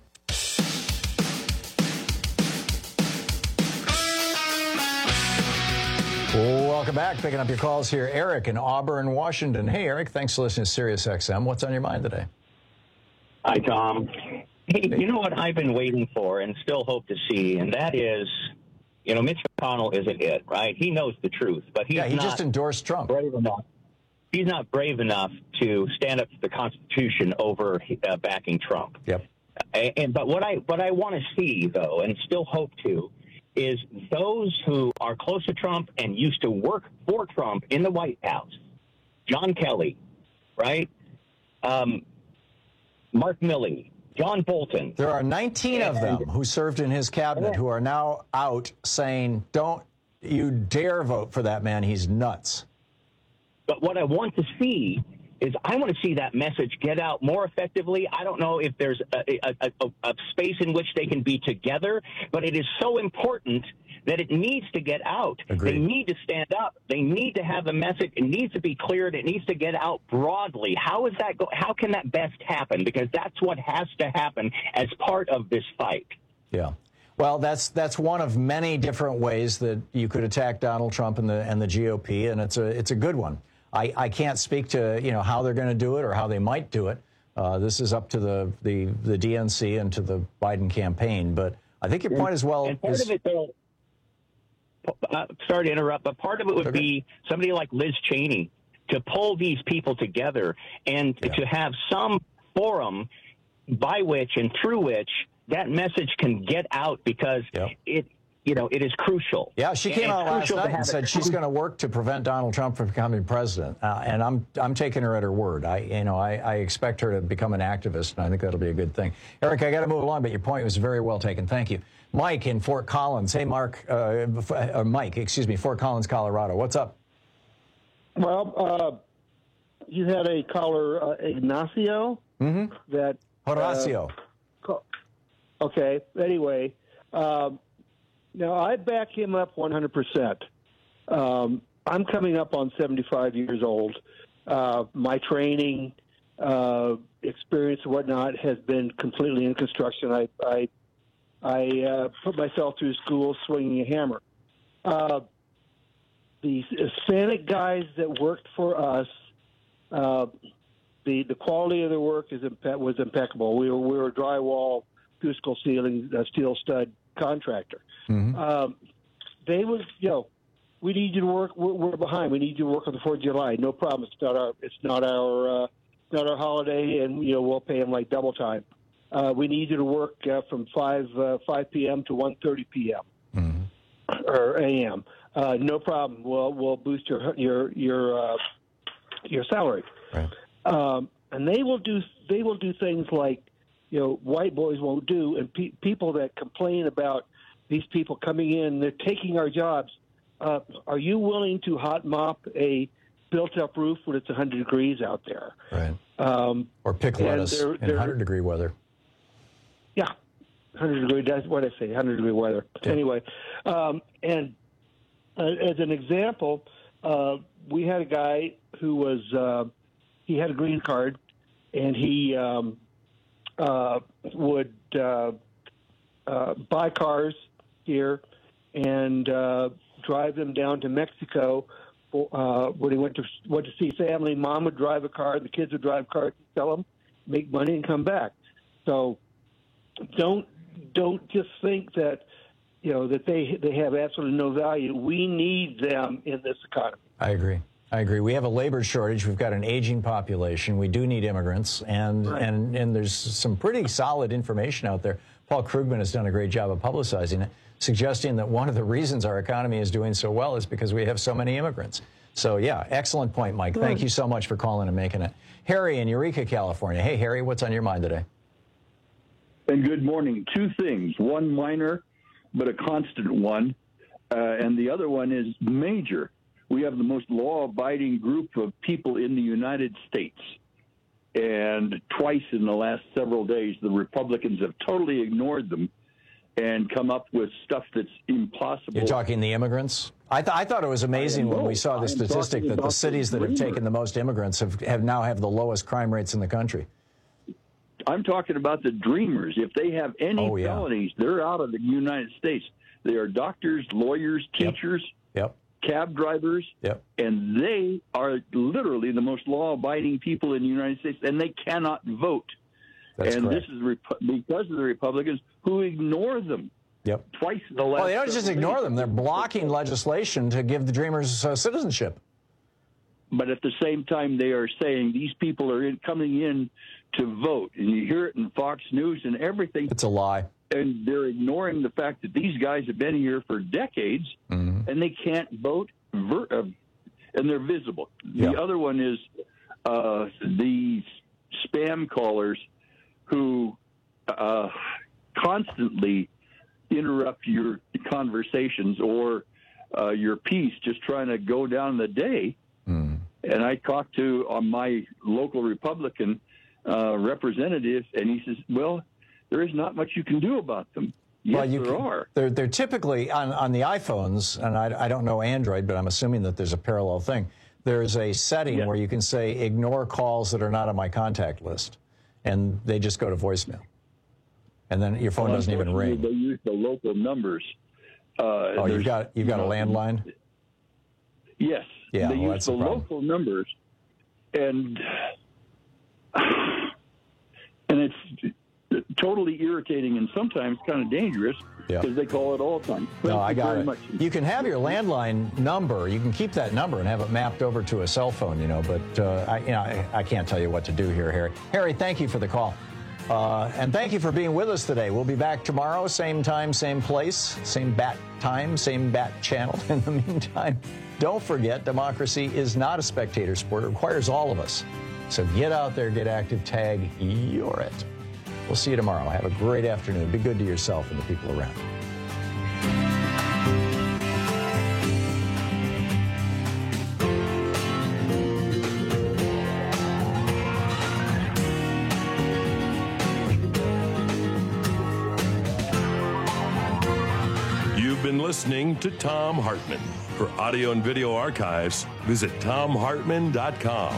Welcome back. Picking up your calls here. Eric in Auburn, Washington. Hey, Eric, thanks for listening to Sirius X M. What's on your mind today? Hi, Tom. Hey, you know what I've been waiting for and still hope to see, and that is, you know, Mitch McConnell isn't it, right? He knows the truth, but he's yeah, he not just endorsed Trump. Brave enough. He's not brave enough to stand up to the Constitution over uh, backing Trump. Yep. And, and but what I what I want to see, though, and still hope to, is those who are close to Trump and used to work for Trump in the White House, John Kelly, right? Um, Mark Milley, John Bolton. There are nineteen of them who served in his cabinet who are now out saying, don't you dare vote for that man. He's nuts. But what I want to see is I want to see that message get out more effectively. I don't know if there's a, a, a, a space in which they can be together, but it is so important that it needs to get out. Agreed. They need to stand up. They need to have a message. It needs to be cleared. It needs to get out broadly. How is that go? How can that best happen? Because that's what has to happen as part of this fight. Yeah. Well, that's that's one of many different ways that you could attack Donald Trump and the and the G O P, and it's a it's a good one. I, I can't speak to you know how they're going to do it or how they might do it. Uh, this is up to the, the the D N C and to the Biden campaign. But I think your point as well and part is. Of it, though, uh, sorry to interrupt, but part of it would okay. be somebody like Liz Cheney to pull these people together and yeah. to have some forum by which and through which that message can get out, because yep. it, you know, it is crucial. Yeah, she came out last night and said she's going to work to prevent Donald Trump from becoming president, uh, and I'm I'm taking her at her word. I you know I, I expect her to become an activist, and I think that'll be a good thing. Eric, I got to move along, but your point was very well taken. Thank you, Mike in Fort Collins. Hey, Mark, uh, uh, Mike, excuse me, Fort Collins, Colorado. What's up? Well, uh, you had a caller, uh, Ignacio. Mm-hmm. That Horacio. Uh, okay. Anyway. Um, Now, I back him up one hundred percent. Um, I'm coming up on seventy-five years old. Uh, my training, uh, experience, and whatnot has been completely in construction. I I, I uh, put myself through school swinging a hammer. Uh, the Hispanic guys that worked for us, uh, the the quality of their work is impe- was impeccable. We were we were a drywall, acoustical ceiling, uh, steel stud contractor. Mm-hmm. Um, they was, you know, we need you to work. We're, we're behind. We need you to work on the Fourth of July. No problem. It's not our. It's not our. Uh, not our holiday, and you know we'll pay them like double time. Uh, we need you to work uh, from five uh, five p.m. to one thirty p.m. Mm-hmm. or a m. Uh, no problem. We'll we'll boost your your your uh, your salary. Right. Um, and they will do they will do things like, you know, white boys won't do, and pe- people that complain about these people coming in, they're taking our jobs. Uh, are you willing to hot mop a built-up roof when it's one hundred degrees out there? Right. Um, or pick lettuce they're, in they're, one hundred degree weather. Yeah, one hundred degree. That's what I say. one hundred degree weather. Yeah. Anyway, um, and uh, as an example, uh, we had a guy who was uh, he had a green card, and he um, uh, would uh, uh, buy cars here, and uh, drive them down to Mexico for, uh, when he went to went to see family. Mom would drive a car, the kids would drive cars, sell them, make money, and come back. So don't don't just think that you know that they they have absolutely no value. We need them in this economy. I agree. I agree. We have a labor shortage. We've got an aging population. We do need immigrants, and right. and and there's some pretty solid information out there. Paul Krugman has done a great job of publicizing it, suggesting that one of the reasons our economy is doing so well is because we have so many immigrants. So, yeah, excellent point, Mike. Thank you so much for calling and making it. Harry in Eureka, California. Hey, Harry, what's on your mind today? And good morning. Two things. One minor, but a constant one, uh, and the other one is major. We have the most law-abiding group of people in the United States. And twice in the last several days, the Republicans have totally ignored them and come up with stuff that's impossible. You're talking the immigrants? I, th- I thought it was amazing when we saw the statistic that the cities that have taken the most immigrants have, have now have the lowest crime rates in the country. I'm talking about the dreamers. If they have any oh, yeah. felonies, they're out of the United States. They are doctors, lawyers, teachers. Yep. Yep. Cab drivers, yep. and they are literally the most law-abiding people in the United States, and they cannot vote. That's and correct. This is rep- because of the Republicans who ignore them. Yep. Twice in the last. Well, they don't just ignore them; they're blocking legislation to give the Dreamers uh, citizenship. But at the same time, they are saying these people are in, coming in to vote, and you hear it in Fox News and everything. It's a lie. And they're ignoring the fact that these guys have been here for decades, mm-hmm. and they can't vote, ver- uh, and they're visible. The yeah. other one is uh, the spam callers who uh, constantly interrupt your conversations or uh, your piece, just trying to go down the day. Mm. And I talked to uh, my local Republican uh, representative, and he says, well, there is not much you can do about them. Yes, well, you there can, are. They're, they're typically on, on the iPhones, and I, I don't know Android, but I'm assuming that there's a parallel thing. There's a setting yeah. where you can say, ignore calls that are not on my contact list, and they just go to voicemail. And then your phone well, doesn't even ring. They use the local numbers. Uh, oh, you've got, you've got you know, a landline? Yes. Yeah, they well, use the, the local numbers, and and it's totally irritating and sometimes kind of dangerous because yeah. they call it all the time. Thank no, I got it. Much. You can have your landline number. You can keep that number and have it mapped over to a cell phone, you know, but uh, I, you know, I, I can't tell you what to do here, Harry. Harry, thank you for the call. Uh, and thank you for being with us today. We'll be back tomorrow, same time, same place, same bat time, same bat channel. In the meantime, don't forget, democracy is not a spectator sport. It requires all of us. So get out there, get active, tag, you're it. We'll see you tomorrow. Have a great afternoon. Be good to yourself and the people around you. You've been listening to Thom Hartmann. For audio and video archives, visit thom hartmann dot com.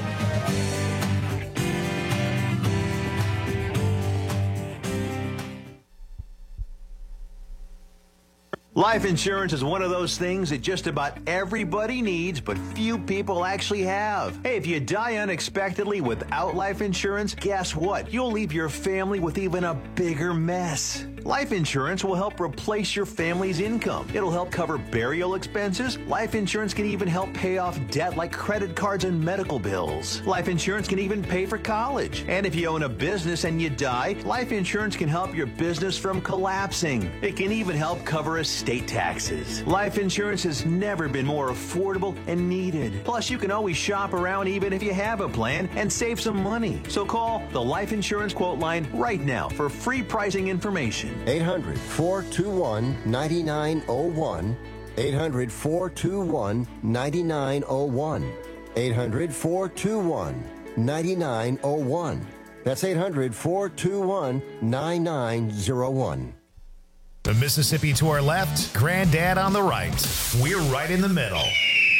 Life insurance is one of those things that just about everybody needs, but few people actually have. Hey, if you die unexpectedly without life insurance, guess what? You'll leave your family with even a bigger mess. Life insurance will help replace your family's income. It'll help cover burial expenses. Life insurance can even help pay off debt like credit cards and medical bills. Life insurance can even pay for college. And if you own a business and you die, life insurance can help your business from collapsing. It can even help cover estate taxes. Life insurance has never been more affordable and needed. Plus, you can always shop around even if you have a plan and save some money. So call the Life Insurance Quote Line right now for free pricing information. eight hundred, four two one, nine nine zero one. eight hundred, four two one, nine nine zero one. eight hundred, four two one, nine nine zero one. That's eight hundred, four two one, nine nine zero one. The Mississippi to our left, Granddad on the right. We're right in the middle.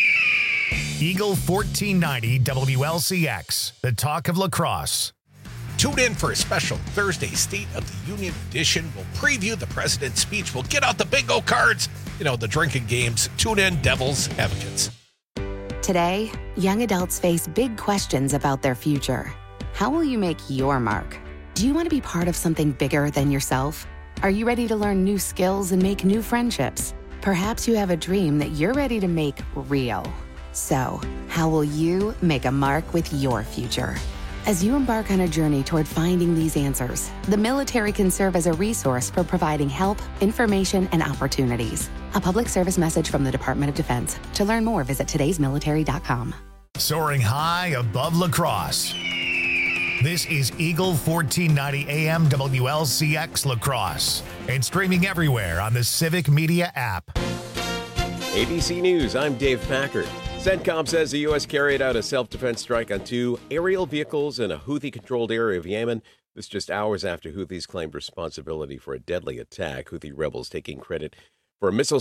Eagle fourteen ninety W L C X, the talk of La Crosse. Tune in for a special Thursday State of the Union edition. We'll preview the president's speech. We'll get out the bingo cards, you know, the drinking games. Tune in, Devil's Advocates. Today, young adults face big questions about their future. How will you make your mark? Do you want to be part of something bigger than yourself? Are you ready to learn new skills and make new friendships? Perhaps you have a dream that you're ready to make real. So, how will you make a mark with your future? As you embark on a journey toward finding these answers, the military can serve as a resource for providing help, information, and opportunities. A public service message from the Department of Defense. To learn more, visit todays military dot com. Soaring high above La Crosse. This is Eagle fourteen ninety A M W L C X La Crosse and streaming everywhere on the Civic Media app. A B C News, I'm Dave Packard. CENTCOM says the U S carried out a self-defense strike on two aerial vehicles in a Houthi-controlled area of Yemen. This just hours after Houthis claimed responsibility for a deadly attack. Houthi rebels taking credit for a missile